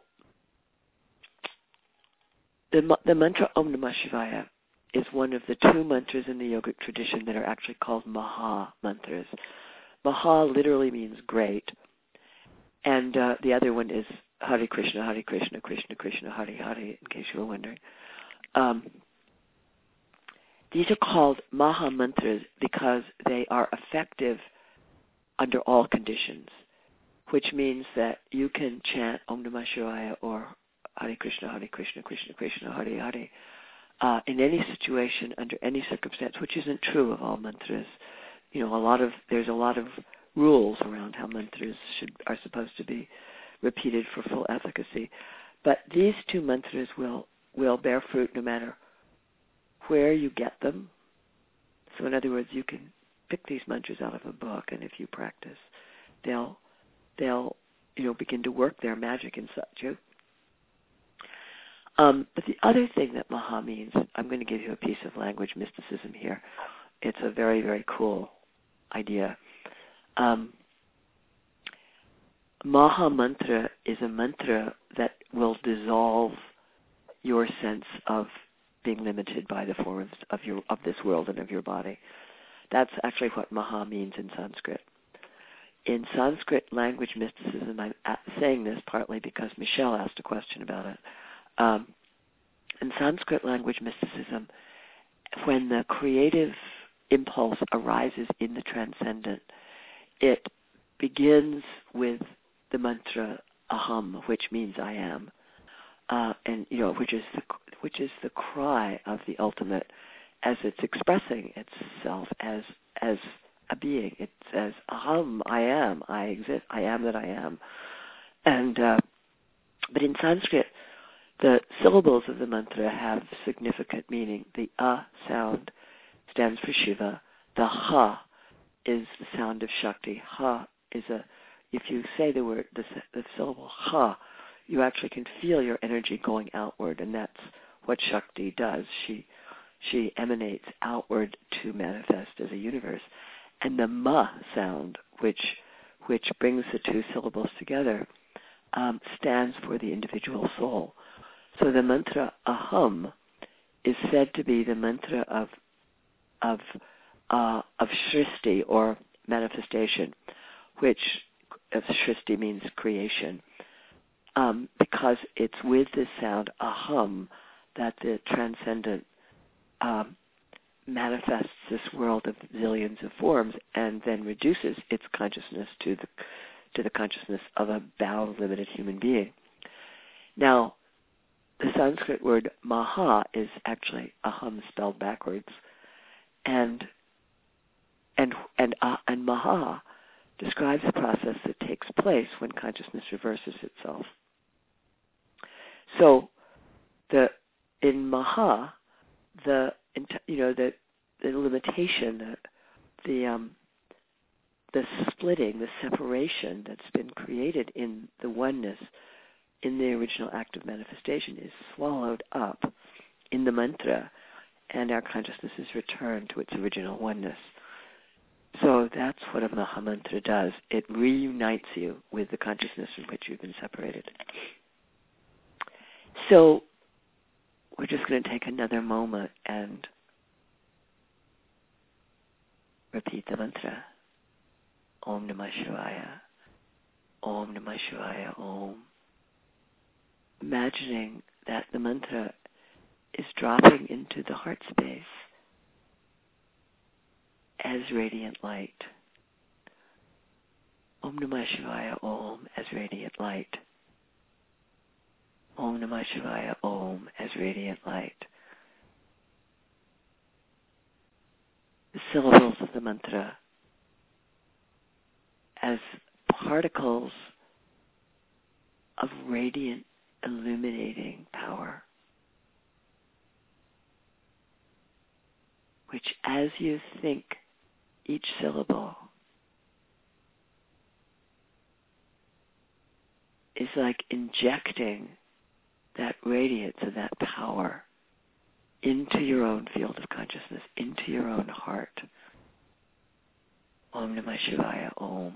the, the mantra Om Namah Shivaya is one of the two mantras in the yogic tradition that are actually called Maha mantras. Maha literally means great, and uh, the other one is Hare Krishna, Hare Krishna, Krishna Krishna, Hare Hare, in case you were wondering. Um, these are called Maha mantras because they are effective under all conditions, which means that you can chant Om Namah Shivaya or Hare Krishna, Hare Krishna, Krishna Krishna, Hare Hare uh, in any situation, under any circumstance, which isn't true of all mantras. You know, a lot of there's a lot of rules around how mantras should are supposed to be repeated for full efficacy. But these two mantras will will bear fruit no matter where you get them. So in other words, you can pick these mantras out of a book, and if you practice, they'll they'll you know begin to work their magic inside you. Um, but the other thing that Maha means, I'm going to give you a piece of language mysticism here. It's a very, very cool idea. Um, Maha mantra is a mantra that will dissolve your sense of being limited by the forms of your of this world and of your body. That's actually what Maha means in Sanskrit. In Sanskrit language mysticism, I'm saying this partly because Michelle asked a question about it. Um, in Sanskrit language mysticism, when the creative impulse arises in the transcendent, it begins with the mantra Aham, which means I am, uh, and you know, which is the which is the cry of the ultimate, as it's expressing itself as as a being. It says Aham, I am, I exist, I am that I am, and uh, but in Sanskrit, the syllables of the mantra have significant meaning. The A sound stands for Shiva. The Ha is the sound of Shakti. Ha is a, if you say the word, the, the syllable Ha, you actually can feel your energy going outward, and that's what Shakti does. She she emanates outward to manifest as a universe. And the Ma sound, which which brings the two syllables together, um, stands for the individual soul. So the mantra Aham is said to be the mantra of of uh, of Srishti, or manifestation, which uh, Srishti means creation, um, because it's with this sound Aham that the transcendent um, manifests this world of zillions of forms and then reduces its consciousness to the to the consciousness of a bound, limited human being. Now, the Sanskrit word Maha is actually Aham spelled backwards, and and and uh, and Maha describes the process that takes place when consciousness reverses itself. So, the in Maha, the you know the the limitation, the the um, the splitting, the separation that's been created in the oneness, in the original act of manifestation, is swallowed up in the mantra, and our consciousness is returned to its original oneness. So that's what a Maha mantra does. It reunites you with the consciousness in which you've been separated. So we're just going to take another moment and repeat the mantra. Om Namah Shivaya, Om Namah Shivaya, Om. Imagining that the mantra is dropping into the heart space as radiant light. Om Namah Shivaya, Om as radiant light. Om Namah Shivaya, Om as radiant light. The syllables of the mantra as particles of radiant, illuminating power, which as you think each syllable is like injecting that radiance and that power into your own field of consciousness, into your own heart. Om Namah Shivaya, Om.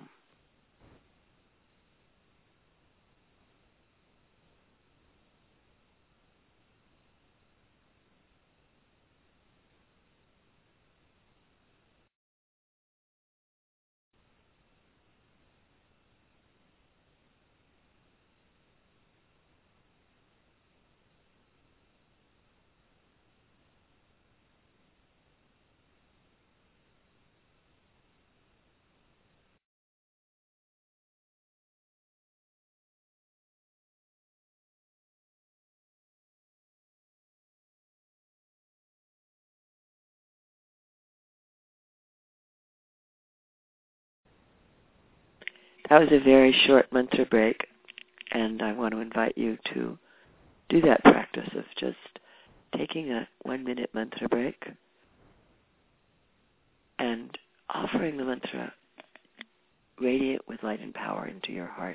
That was a very short mantra break, and I want to invite you to do that practice of just taking a one-minute mantra break and offering the mantra radiant with light and power into your heart.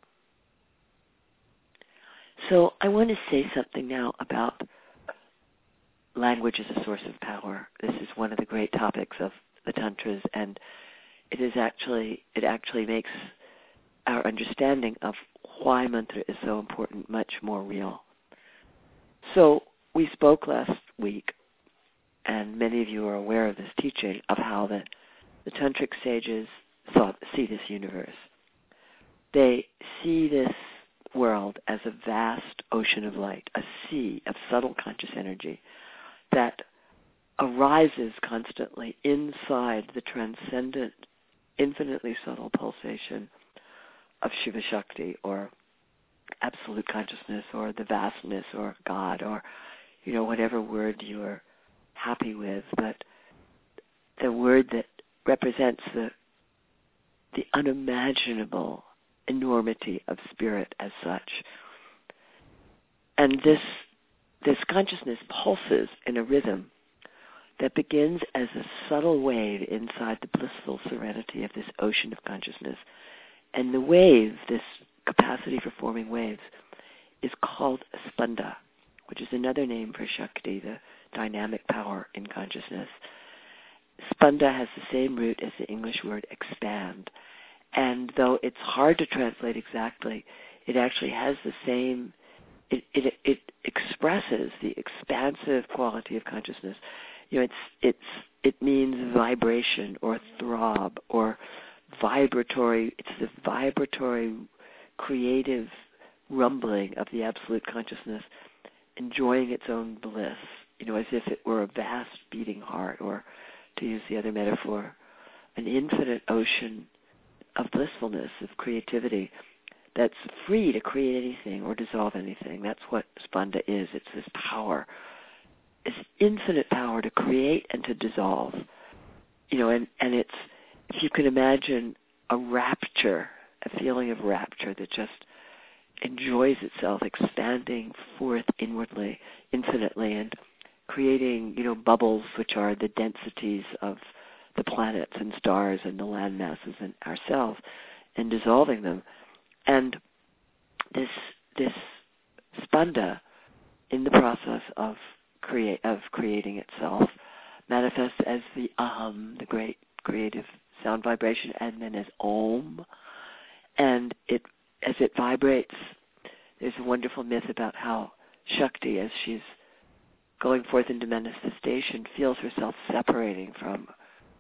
So I want to say something now about language as a source of power. This is one of the great topics of the Tantras, and it is actually it actually makes our understanding of why mantra is so important much more real. So we spoke last week, and many of you are aware of this teaching, of how the, the Tantric sages saw, see this universe. They see this world as a vast ocean of light, a sea of subtle conscious energy that arises constantly inside the transcendent, infinitely subtle pulsation of Shiva Shakti, or absolute consciousness, or the vastness, or God, or, you know, whatever word you are happy with, but the word that represents the the unimaginable enormity of spirit as such. And this this consciousness pulses in a rhythm that begins as a subtle wave inside the blissful serenity of this ocean of consciousness. And the wave, this capacity for forming waves, is called Spanda, which is another name for Shakti, the dynamic power in consciousness. Spanda has the same root as the English word expand. And though it's hard to translate exactly, it actually has the same, it, it, it expresses the expansive quality of consciousness. You know, it's, it's, it means vibration or throb or vibratory, it's the vibratory, creative rumbling of the absolute consciousness enjoying its own bliss, you know, as if it were a vast beating heart, or, to use the other metaphor, an infinite ocean of blissfulness, of creativity that's free to create anything or dissolve anything. That's what Spanda is. It's this power, this infinite power to create and to dissolve. You know, and, and it's, if you can imagine a rapture, a feeling of rapture that just enjoys itself expanding forth inwardly, infinitely, and creating, you know, bubbles which are the densities of the planets and stars and the land masses and ourselves, and dissolving them. And this this Spanda, in the process of create of creating itself, manifests as the Aham, the great creative sound vibration, and then as Om. And it, as it vibrates, there's a wonderful myth about how Shakti, as she's going forth into manifestation, feels herself separating from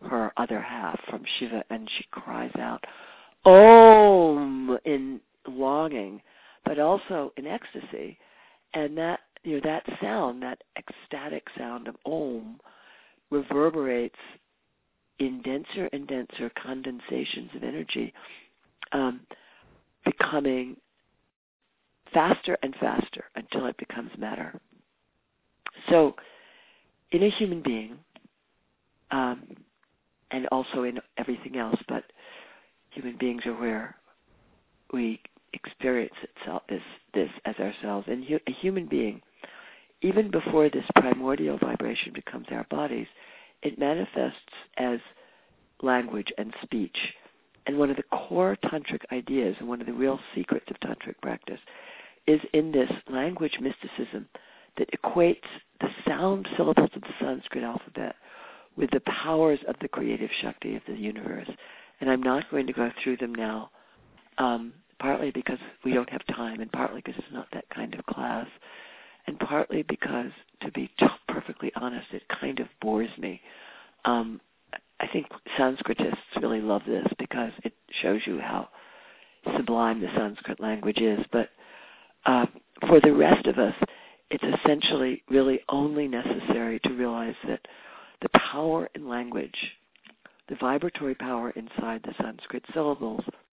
her other half from Shiva, and she cries out, Om, in longing, but also in ecstasy. And that, you know, that sound, that ecstatic sound of Om, reverberates in denser and denser condensations of energy, um, becoming faster and faster until it becomes matter. So, in a human being, um, and also in everything else, but human beings are where we experience itself, this, this as ourselves. And hu- a human being, even before this primordial vibration becomes our bodies, it manifests as language and speech. And one of the core tantric ideas, and one of the real secrets of tantric practice, is in this language mysticism that equates the sound syllables of the Sanskrit alphabet with the powers of the creative Shakti of the universe. And I'm not going to go through them now, um, partly because we don't have time, and partly because it's not that kind of class, and partly because, to be perfectly honest, it kind of bores me. Um, I think Sanskritists really love this because it shows you how sublime the Sanskrit language is. But uh, for the rest of us, it's essentially really only necessary to realize that the power in language, the vibratory power inside the Sanskrit syllables,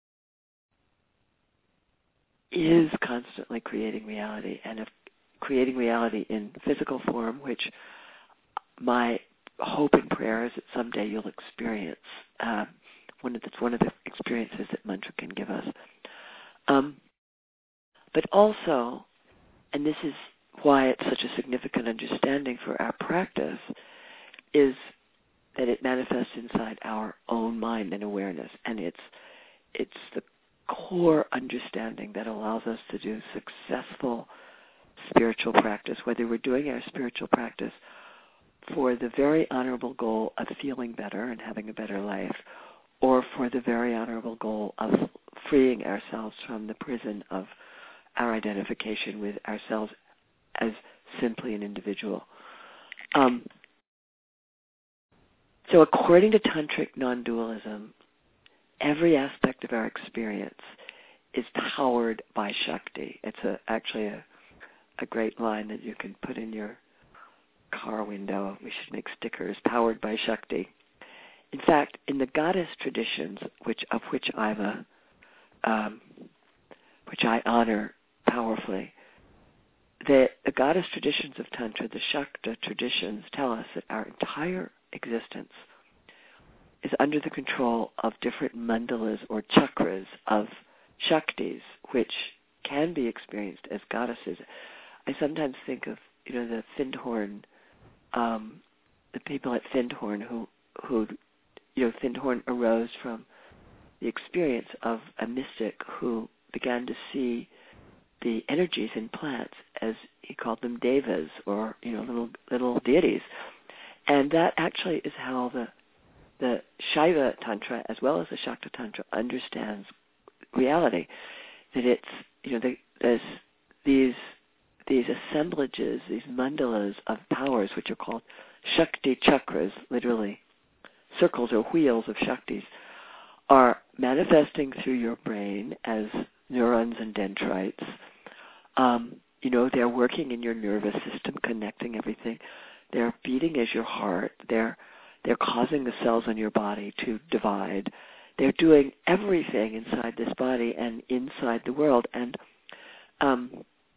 is constantly creating reality, and if creating reality in physical form, which my hope and prayer is that someday you'll experience. Uh, one of the, it's one of the experiences that mantra can give us. Um, but also, and this is why it's such a significant understanding for our practice, is that it manifests inside our own mind and awareness, and it's it's the core understanding that allows us to do successful spiritual practice, whether we're doing our spiritual practice for the very honorable goal of feeling better and having a better life, or for the very honorable goal of freeing ourselves from the prison of our identification with ourselves as simply an individual. Um, so according to Tantric non-dualism, every aspect of our experience is powered by Shakti. It's a, actually a, a great line that you can put in your car window. We should make stickers, powered by Shakti. In fact, in the goddess traditions, which of which I'm a, um, which I honor powerfully, the, the goddess traditions of Tantra, the Shakta traditions, tell us that our entire existence is under the control of different mandalas or chakras of Shaktis, which can be experienced as goddesses. I sometimes think of, you know, the Findhorn, um, the people at Findhorn who, who, you know, Findhorn arose from the experience of a mystic who began to see the energies in plants as he called them devas, or, you know, little little deities. And that actually is how the the Shaiva Tantra, as well as the Shakta Tantra, understands reality. That it's, you know, the, there's these these assemblages, these mandalas of powers, which are called Shakti chakras, literally circles or wheels of Shaktis, are manifesting through your brain as neurons and dendrites. Um, you know, they're working in your nervous system, connecting everything. They're beating as your heart. They're they're causing the cells in your body to divide. They're doing everything inside this body and inside the world. And um,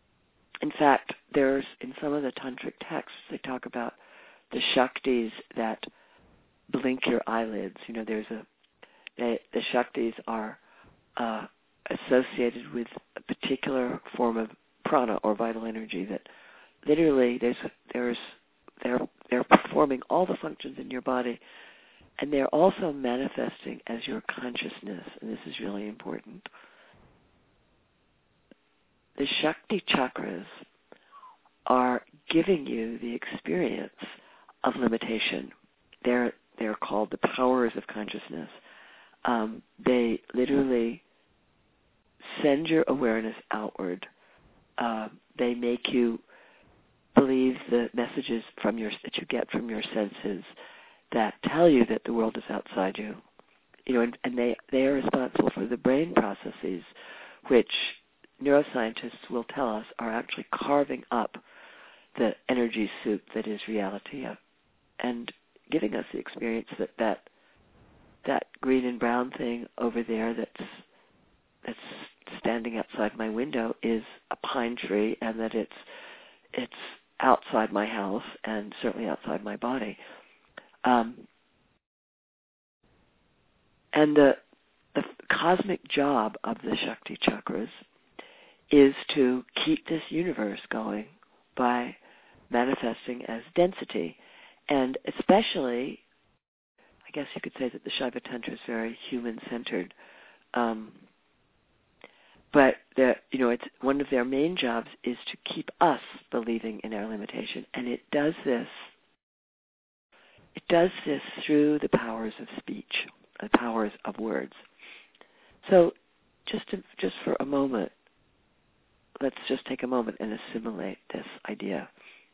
in fact, there's in some of the tantric texts they talk about the Shaktis that blink your eyelids. You know, there's a they, the Shaktis are uh, associated with a particular form of prana or vital energy that literally there's there's they're they're performing all the functions in your body, and they're also manifesting as your consciousness, and this is really important. The Shakti chakras are giving you the experience of limitation. They're they're called the powers of consciousness. Um, they literally send your awareness outward. Uh, they make you believe the messages from your that you get from your senses. that tell you that the world is outside you. You know, and, and they, they are responsible for the brain processes, which neuroscientists will tell us are actually carving up the energy soup that is reality, uh, and giving us the experience that, that that green and brown thing over there that's that's standing outside my window is a pine tree, and that it's it's outside my house and certainly outside my body. Um, and the the cosmic job of the Shakti chakras is to keep this universe going by manifesting as density. And especially, I guess you could say that the Shaiva Tantra is very human-centered. Um, but the, you know, it's one of their main jobs is to keep us believing in our limitation, and it does this. It does this through the powers of speech, the powers of words. So, just to, just for a moment, let's just take a moment and assimilate this idea.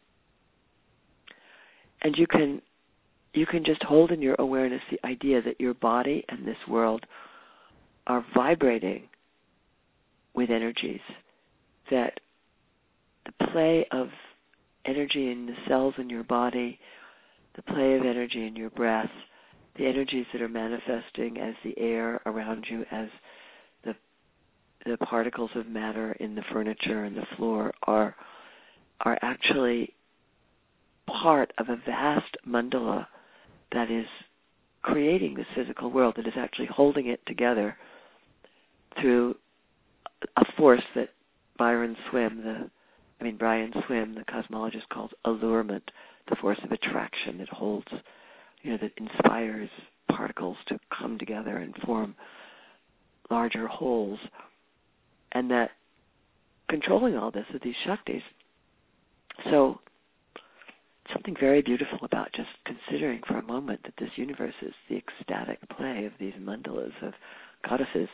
And you can you can just hold in your awareness the idea that your body and this world are vibrating with energies, that the play of energy in the cells in your body, the play of energy in your breath, the energies that are manifesting as the air around you, as the the particles of matter in the furniture and the floor are are actually part of a vast mandala that is creating this physical world, that is actually holding it together through a force that Byron Swim, the I mean Brian Swim, the cosmologist, calls allurement, the force of attraction that holds, you know, that inspires particles to come together and form larger wholes, and that controlling all this are these Shaktis. So something very beautiful about just considering for a moment that this universe is the ecstatic play of these mandalas of goddesses.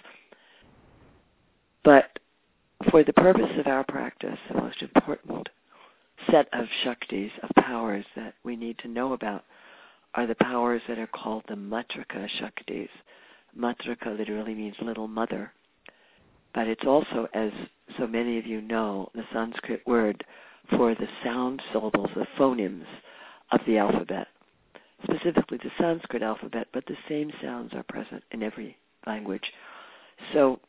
But for the purpose of our practice, the most important set of Shaktis, of powers that we need to know about, are the powers that are called the Matrika Shaktis. Matrika literally means little mother, but it's also, as so many of you know, the Sanskrit word for the sound syllables, the phonemes of the alphabet, specifically the Sanskrit alphabet, but the same sounds are present in every language. So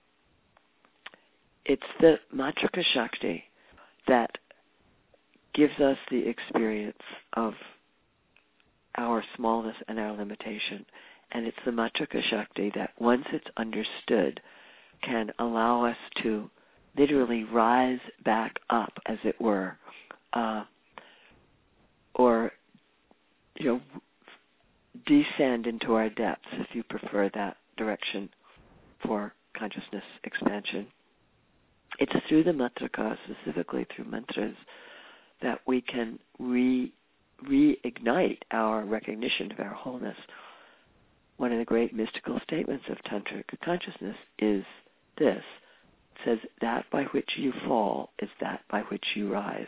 it's the Matrika Shakti that gives us the experience of our smallness and our limitation. And it's the Matrika Shakti that, once it's understood, can allow us to literally rise back up, as it were, uh, or, you know, descend into our depths, if you prefer that direction for consciousness expansion. It's through the Matrika, specifically through mantras, that we can re reignite our recognition of our wholeness. One of the great mystical statements of Tantric consciousness is this. It says, that by which you fall is that by which you rise.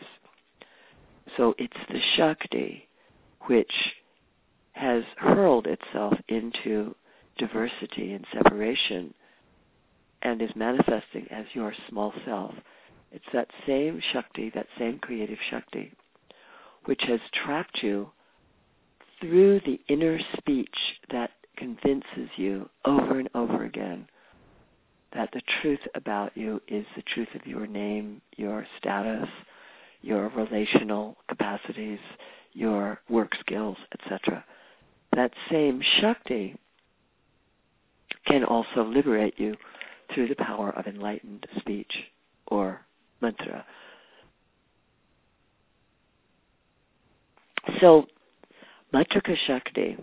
So it's the Shakti which has hurled itself into diversity and separation and is manifesting as your small self. It's that same Shakti, that same creative Shakti, which has trapped you through the inner speech that convinces you over and over again that the truth about you is the truth of your name, your status, your relational capacities, your work skills, et cetera. That same Shakti can also liberate you through the power of enlightened speech or mantra. So, Matrika Shakti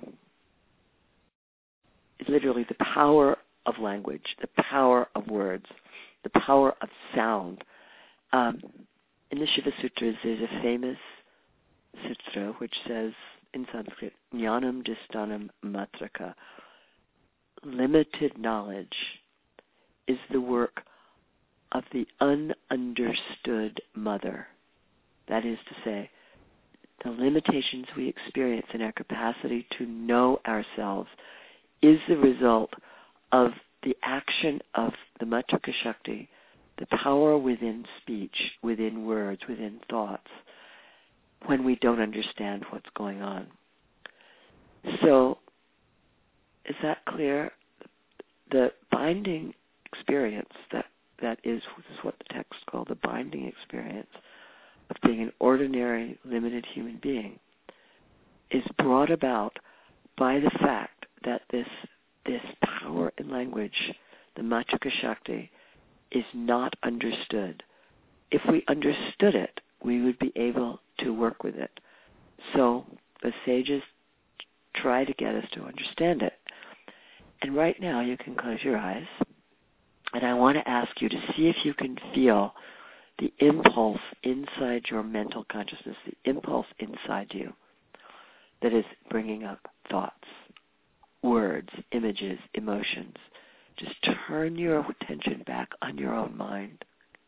is literally the power of language, the power of words, the power of sound. Um, in the Shiva Sutras, there's a famous sutra which says in Sanskrit, Jnanam Distanam Matrika. Limited knowledge is the work of the ununderstood mother. That is to say, the limitations we experience in our capacity to know ourselves is the result of the action of the Matrika Shakti, the power within speech, within words, within thoughts, when we don't understand what's going on. So, is that clear? The binding experience, that, that is, this is what the text called the binding experience of being an ordinary, limited human being, is brought about by the fact that this this power in language, the Matrika Shakti, is not understood. If we understood it, we would be able to work with it. So the sages try to get us to understand it. And right now you can close your eyes, and I want to ask you to see if you can feel the impulse inside your mental consciousness, the impulse inside you that is bringing up thoughts, words, images, emotions. Just turn your attention back on your own mind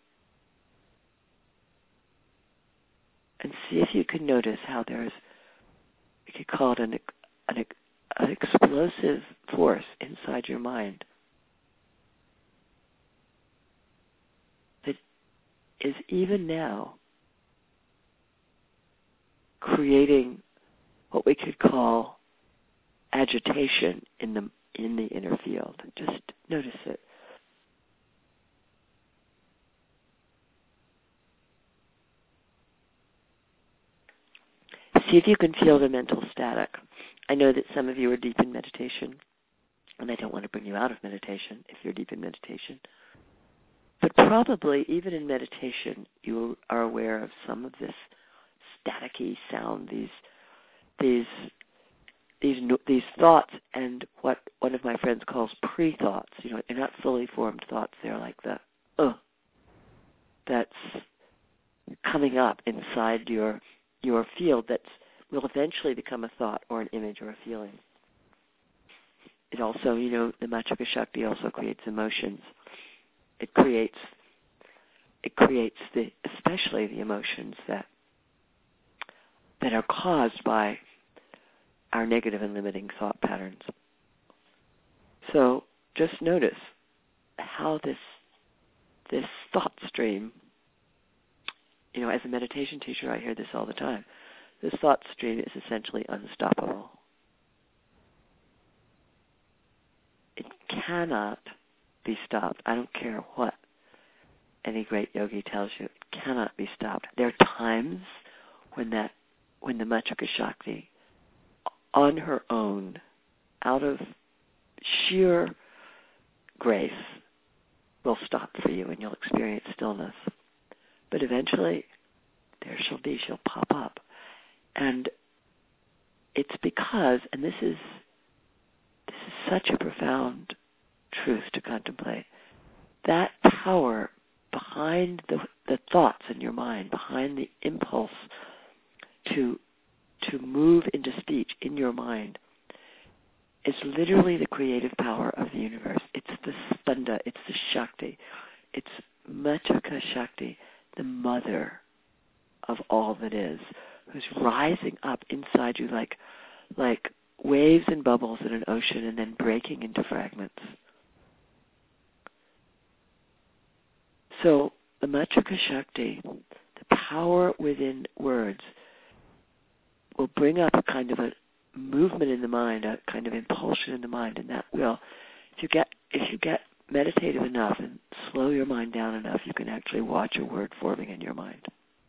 and see if you can notice how there's, we could call it an, an, an explosive force inside your mind that is even now creating what we could call agitation in the in the inner field. Just notice it. See if you can feel the mental static. I know that some of you are deep in meditation, and I don't want to bring you out of meditation if you're deep in meditation. But probably, even in meditation, you are aware of some of this staticky sound, these these these these thoughts, and what one of my friends calls pre-thoughts. You know, they're not fully formed thoughts. They're like the uh that's coming up inside your your field that will eventually become a thought or an image or a feeling. It also, you know, the Matrika Shakti also creates emotions. It creates it creates the especially the emotions that that are caused by our negative and limiting thought patterns. So just notice how this this thought stream, you know, as a meditation teacher, I hear this all the time. This thought stream is essentially unstoppable. It cannot be stopped. I don't care what any great yogi tells you. It cannot be stopped. There are times when that, when the Matrika Shakti, on her own, out of sheer grace, will stop for you and you'll experience stillness. But eventually, there she'll be, she'll pop up. And it's because, and this is this is such a profound truth to contemplate, that power behind the the thoughts in your mind, behind the impulse to to move into speech in your mind, is literally the creative power of the universe. It's the Spanda, it's the Shakti, it's Matrika Shakti, the mother of all that is, who's rising up inside you like like waves and bubbles in an ocean and then breaking into fragments. So the Matrika Shakti, the power within words, will bring up a kind of a movement in the mind, a kind of impulsion in the mind, and that will, if you get if you get meditative enough and slow your mind down enough, you can actually watch a word forming in your mind.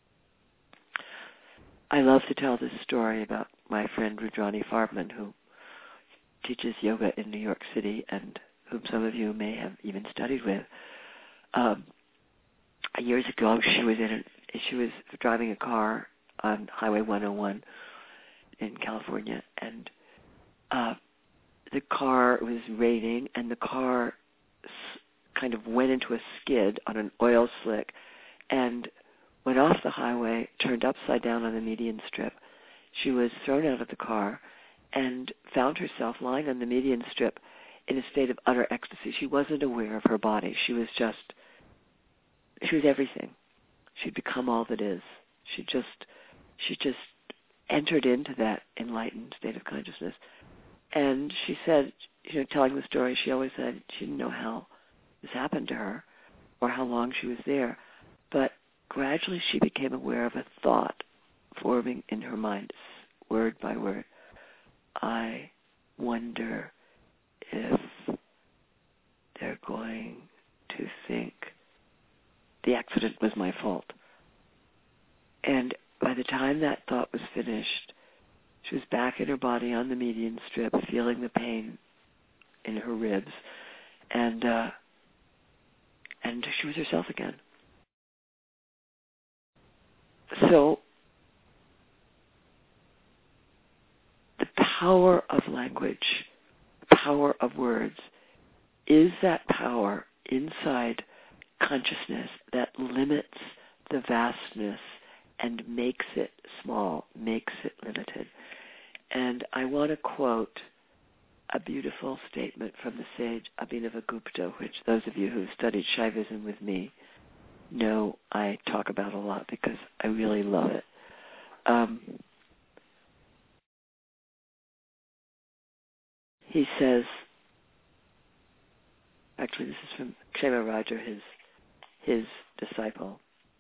I love to tell this story about my friend Rudrani Farbman, who teaches yoga in New York City and whom some of you may have even studied with. Um, years ago, she was in a, she was driving a car on Highway one oh one in California, and uh, the car was raining, and the car s- kind of went into a skid on an oil slick, and went off the highway, turned upside down on the median strip. She was thrown out of the car and found herself lying on the median strip in a state of utter ecstasy. She wasn't aware of her body. She was just, she was everything. She'd become all that is. She just, she just entered into that enlightened state of consciousness. And she said, you know, telling the story, she always said she didn't know how this happened to her or how long she was there. But gradually she became aware of a thought forming in her mind, word by word. I wonder if they're going to think the accident was my fault. And by the time that thought was finished, she was back in her body on the median strip, feeling the pain in her ribs, and uh, and she was herself again. So the power of language, the power of words, is that power inside consciousness that limits the vastness and makes it small, makes it limited. And I want to quote a beautiful statement from the sage Abhinavagupta, which those of you who studied Shaivism with me know I talk about a lot because I really love it. Um, he says, actually this is from Kshema Raja, his, his disciple,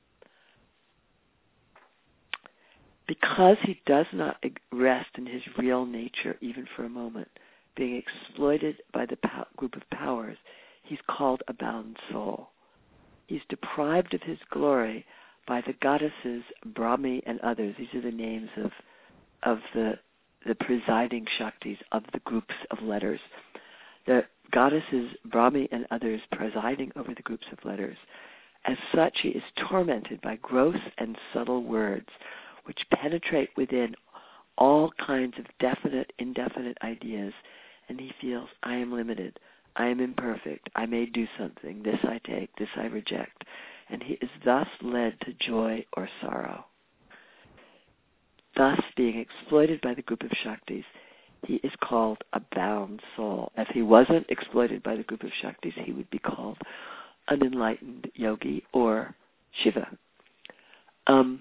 because he does not rest in his real nature even for a moment, being exploited by the pow- group of powers, he's called a bound soul. He's deprived of his glory by the goddesses Brahmi and others. These are the names of of the the presiding Shaktis of the groups of letters. The goddesses Brahmi and others presiding over the groups of letters. As such, he is tormented by gross and subtle words which penetrate within all kinds of definite, indefinite ideas, and he feels, I am limited, I am imperfect, I may do something, this I take, this I reject, and he is thus led to joy or sorrow. Thus, being exploited by the group of Shaktis, he is called a bound soul. If he wasn't exploited by the group of Shaktis, he would be called an enlightened yogi or Shiva. Um,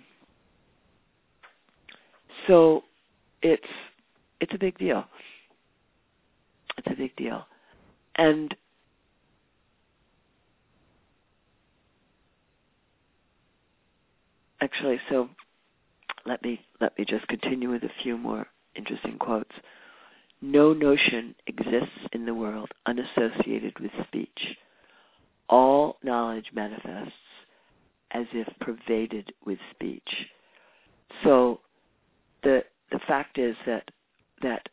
so it's it's a big deal. It's a big deal. And actually, so let me let me just continue with a few more interesting quotes. No notion exists in the world unassociated with speech. All knowledge manifests as if pervaded with speech. So the the fact is that that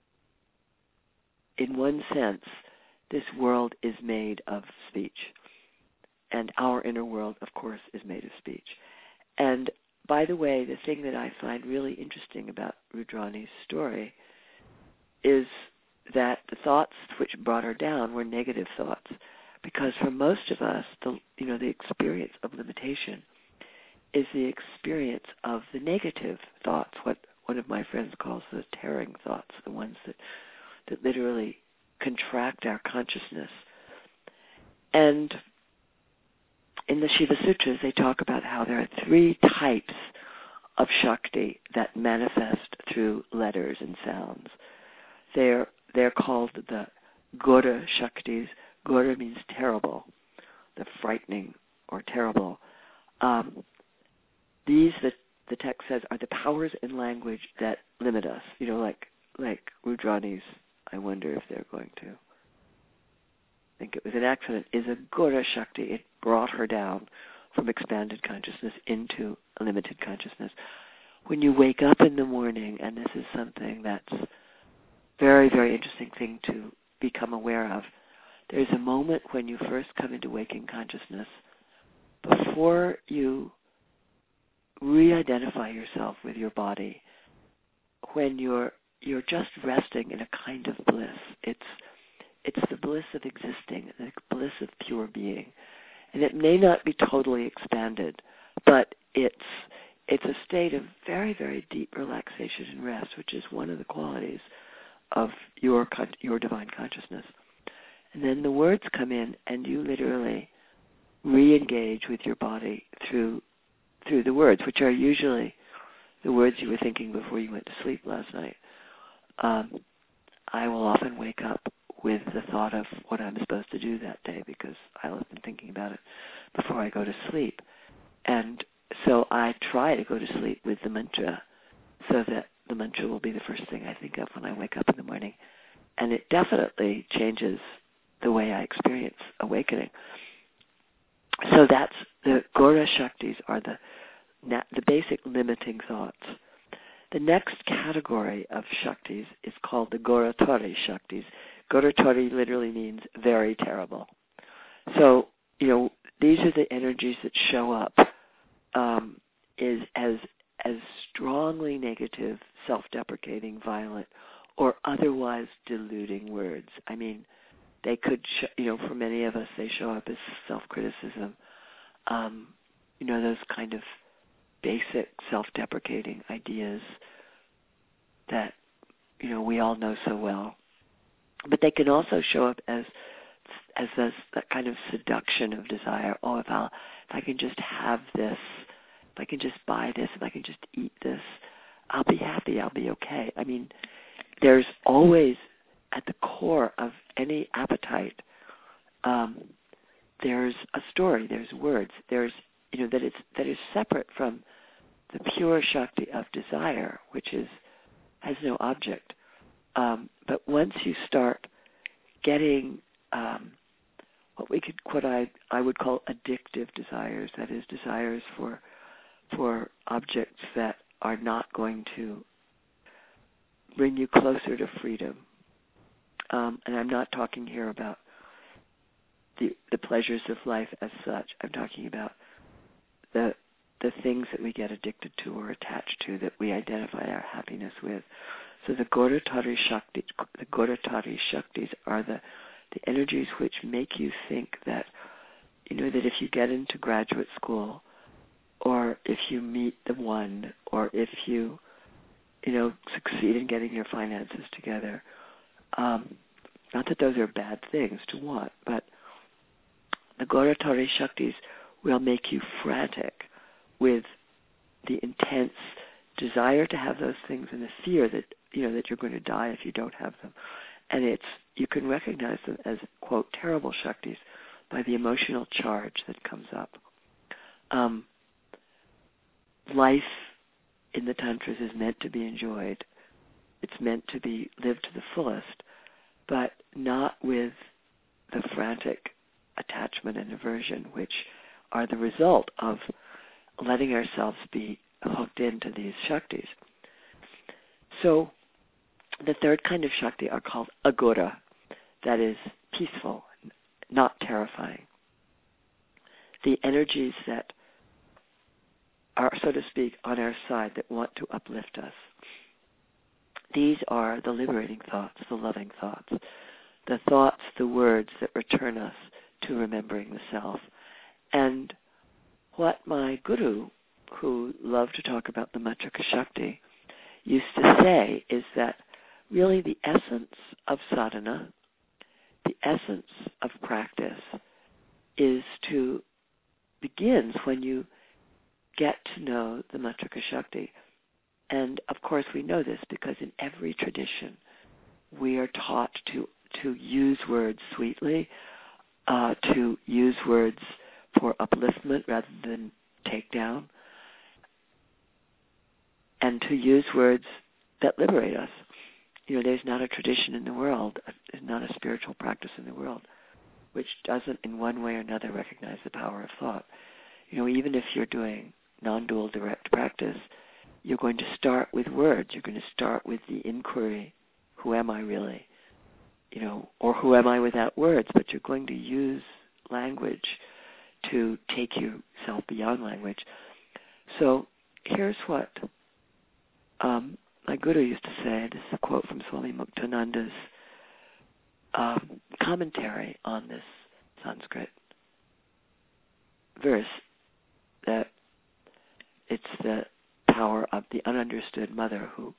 in one sense, this world is made of speech. And our inner world, of course, is made of speech. And by the way, the thing that I find really interesting about Rudrani's story is that the thoughts which brought her down were negative thoughts. Because for most of us, the you know, the experience of limitation is the experience of the negative thoughts, what one of my friends calls the tearing thoughts, the ones that, that literally contract our consciousness. And in the Shiva Sutras, they talk about how there are three types of Shakti that manifest through letters and sounds. They're they're called the Gora Shaktis. Gora means terrible, the frightening or terrible. Um, these, the, the text says, are the powers in language that limit us. You know, like like Rudrani's, I wonder if they're going to think it was an accident, is a Gora Shakti. It brought her down from expanded consciousness into a limited consciousness. When you wake up in the morning, and this is something that's very, very interesting thing to become aware of, there's a moment when you first come into waking consciousness, before you re-identify yourself with your body, when you're you're just resting in a kind of bliss. It's it's the bliss of existing, the bliss of pure being. And it may not be totally expanded, but it's it's a state of very, very deep relaxation and rest, which is one of the qualities of your your divine consciousness. And then the words come in, and you literally re-engage with your body through through the words, which are usually the words you were thinking before you went to sleep last night. Um, I will often wake up with the thought of what I'm supposed to do that day because I'll have been thinking about it before I go to sleep. And so I try to go to sleep with the mantra so that the mantra will be the first thing I think of when I wake up in the morning. And it definitely changes the way I experience awakening. So that's the Gora Shaktis are the the basic limiting thoughts. The next category of Shaktis is called the Goratori Shaktis. Goratori literally means very terrible. So, you know, these are the energies that show up um, is as as strongly negative, self-deprecating, violent, or otherwise deluding words. I mean, they could, sh- you know, for many of us, they show up as self-criticism. Um, you know, those kind of basic self-deprecating ideas that, you know, we all know so well. But they can also show up as as this, that kind of seduction of desire. Oh, if, I'll, if I can just have this, if I can just buy this, if I can just eat this, I'll be happy, I'll be okay. I mean, there's always at the core of any appetite, um, there's a story, there's words, there's, you know, that it's that is separate from the pure Shakti of desire, which is has no object. Um, but once you start getting um, what we could, what I I would call addictive desires, that is, desires for for objects that are not going to bring you closer to freedom. Um, and I'm not talking here about the the pleasures of life as such. I'm talking about the the things that we get addicted to or attached to that we identify our happiness with. So the Goratari Shakti, the Goratari Shaktis are the, the energies which make you think that, you know, that if you get into graduate school, or if you meet the one, or if you, you know, succeed in getting your finances together, um, not that those are bad things to want, but the Goratari Shaktis will make you frantic with the intense desire to have those things and the fear that, you know, that you're going to die if you don't have them. And it's, you can recognize them as, quote, terrible Shaktis by the emotional charge that comes up. Um, life in the Tantras is meant to be enjoyed. It's meant to be lived to the fullest, but not with the frantic attachment and aversion, which are the result of letting ourselves be hooked into these Shaktis. So the third kind of Shakti are called Agora, that is peaceful, not terrifying. The energies that are, so to speak, on our side that want to uplift us. These are the liberating thoughts, the loving thoughts, the thoughts, the words that return us to remembering the self. And what my guru, who loved to talk about the Matrika Shakti, used to say is that really the essence of sadhana, the essence of practice, is to begins when you get to know the Matrika Shakti. And of course we know this because in every tradition we are taught to, to use words sweetly, uh, to use words for upliftment rather than take down, and to use words that liberate us. You know, there's not a tradition in the world, there's not a spiritual practice in the world which doesn't in one way or another recognize the power of thought. You know, even if you're doing non-dual direct practice, you're going to start with words. You're going to start with the inquiry, who am I really? You know, or who am I without words? But you're going to use language to take yourself beyond language. So here's what um, my guru used to say. This is a quote from Swami Muktananda's um, commentary on this Sanskrit verse, that it's the power of the ununderstood mother who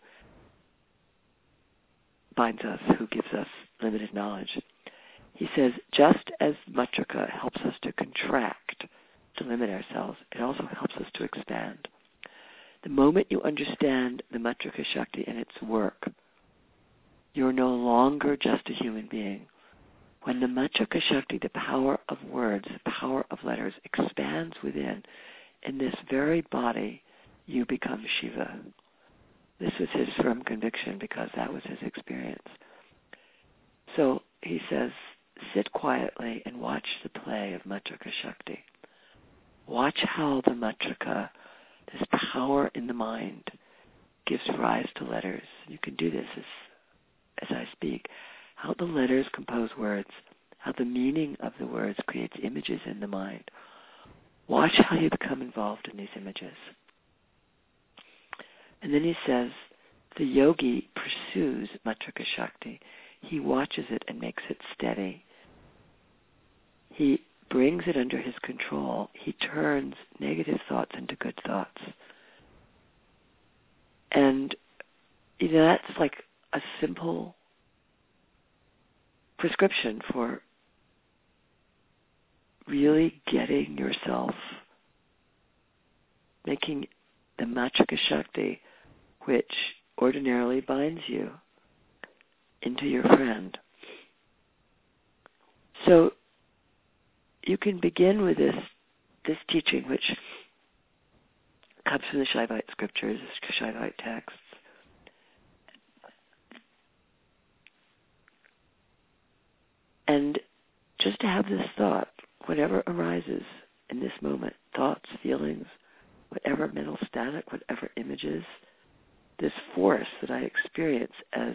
binds us, who gives us limited knowledge. He says, just as Matrika helps us to contract, to limit ourselves, it also helps us to expand. The moment you understand the Matrika Shakti and its work, you're no longer just a human being. When the Matrika Shakti, the power of words, the power of letters, expands within, in this very body, you become Shiva. This was his firm conviction because that was his experience. So he says, sit quietly and watch the play of Matrika Shakti. Watch how the Matrika, this power in the mind, gives rise to letters. You can do this as, as I speak. How the letters compose words, how the meaning of the words creates images in the mind. Watch how you become involved in these images. And then he says, the yogi pursues Matrika Shakti. He watches it and makes it steady. He brings it under his control. He turns negative thoughts into good thoughts. And you know, that's like a simple prescription for really getting yourself, making the Matrika Shakti, which ordinarily binds you, into your friend. So you can begin with this this teaching, which comes from the Shaivite scriptures, the Shaivite texts. And just to have this thought, whatever arises in this moment, thoughts, feelings, whatever mental static, whatever images, this force that I experience as,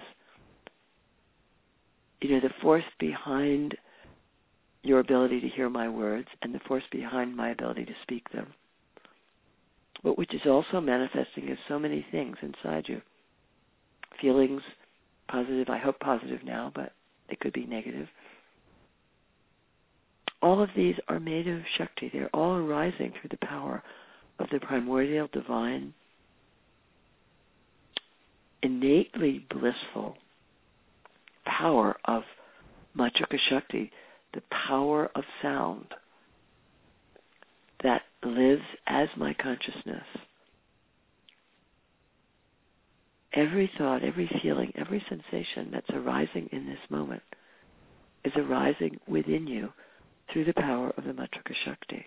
you know, the force behind your ability to hear my words and the force behind my ability to speak them, but which is also manifesting as so many things inside you. Feelings, positive, I hope positive now, but they could be negative. All of these are made of Shakti. They're all arising through the power of the primordial, divine, innately blissful power of Matrika Shakti, the power of sound that lives as my consciousness. Every thought, every feeling, every sensation that's arising in this moment is arising within you through the power of the Matrika Shakti.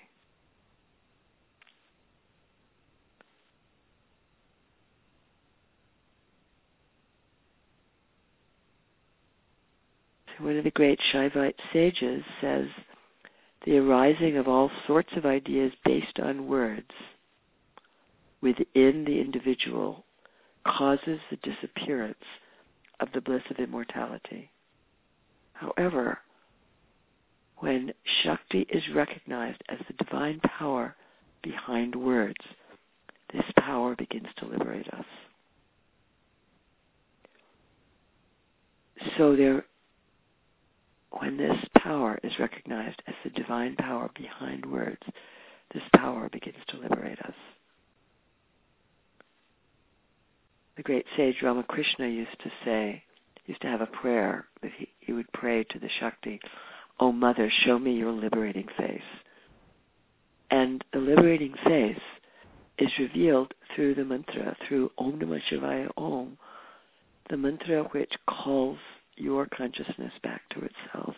One of the great Shaivite sages says, the arising of all sorts of ideas based on words within the individual causes the disappearance of the bliss of immortality. However, when Shakti is recognized as the divine power behind words, this power begins to liberate us. So there, when this power is recognized as the divine power behind words, this power begins to liberate us. The great sage Ramakrishna used to say, used to have a prayer that he, he would pray to the Shakti, "O Mother, show me your liberating face." And the liberating face is revealed through the mantra, through Om Namah Shivaya Om, the mantra which calls your consciousness back to itself.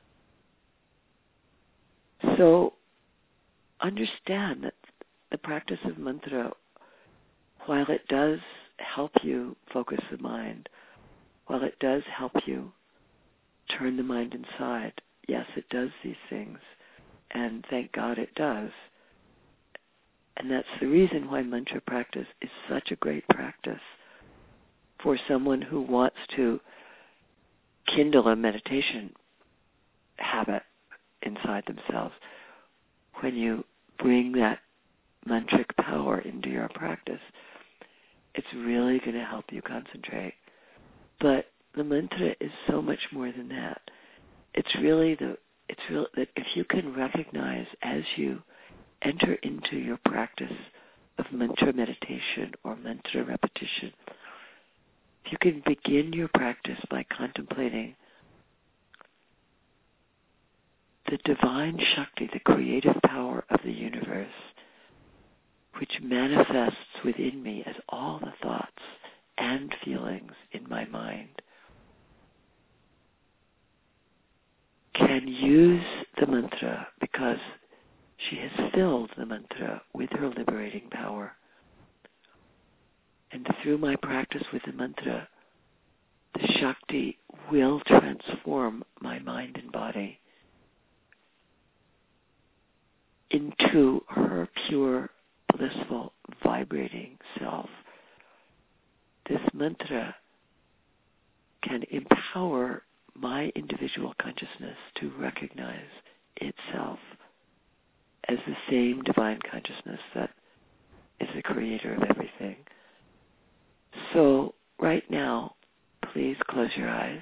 So understand that the practice of mantra, while it does help you focus the mind, while it does help you turn the mind inside, yes, it does these things, and thank God it does. And that's the reason why mantra practice is such a great practice for someone who wants to kindle a meditation habit inside themselves. When you bring that mantric power into your practice, it's really going to help you concentrate. But the mantra is so much more than that. It's really the it's real that if you can recognize as you enter into your practice of mantra meditation or mantra repetition, if you can begin your practice by contemplating the divine Shakti, the creative power of the universe, which manifests within me as all the thoughts and feelings in my mind, can use the mantra because she has filled the mantra with her liberating power. And through my practice with the mantra, the Shakti will transform my mind and body into her pure, blissful, vibrating self. This mantra can empower my individual consciousness to recognize itself as the same divine consciousness that is the creator of everything. So right now, please close your eyes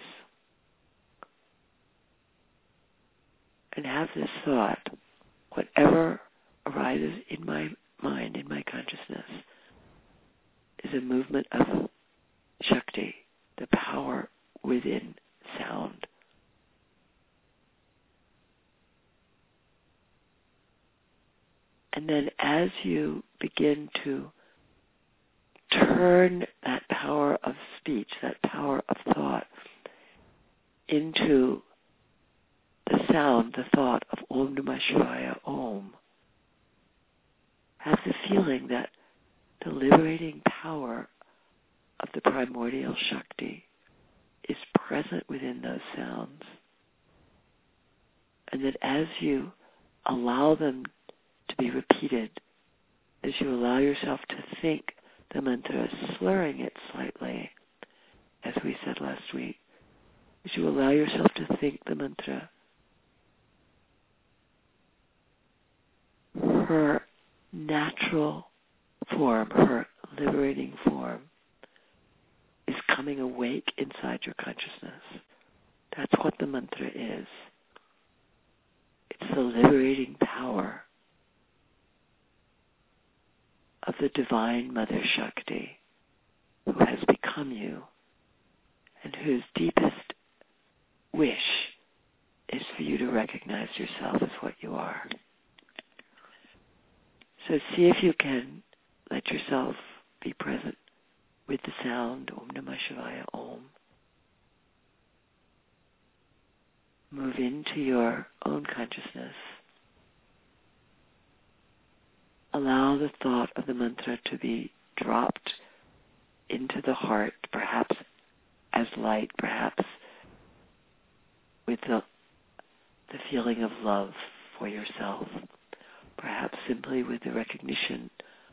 and have this thought, whatever arises in my mind, in my consciousness, is a movement of Shakti, the power within sound. And then as you begin to turn that power of speech, that power of thought, into the sound, the thought of Om Namah Shivaya Om, have the feeling that the liberating power of the primordial Shakti is present within those sounds. And that as you allow them to be repeated, as you allow yourself to think the mantra, slurring it slightly, as we said last week, as you allow yourself to think the mantra, her natural form, her liberating form, is coming awake inside your consciousness. That's what the mantra is. It's the liberating power of the Divine Mother Shakti, who has become you and whose deepest wish is for you to recognize yourself as what you are. So see if you can let yourself be present with the sound Om Namah Shivaya Om. Move into your own consciousness. Allow the thought of the mantra to be dropped into the heart, perhaps as light, perhaps with the, the feeling of love for yourself, perhaps simply with the recognition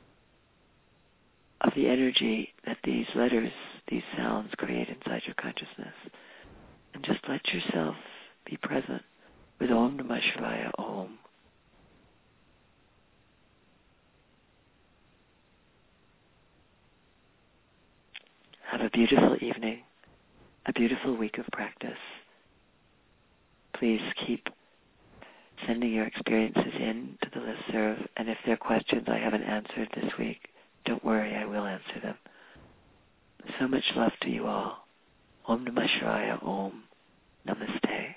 of the energy that these letters, these sounds create inside your consciousness. And just let yourself be present with Om Namah Shivaya Om. Have a beautiful evening, a beautiful week of practice. Please keep sending your experiences in to the listserv, and if there are questions I haven't answered this week, don't worry, I will answer them. So much love to you all. Om Namah Shivaya Om. Namaste.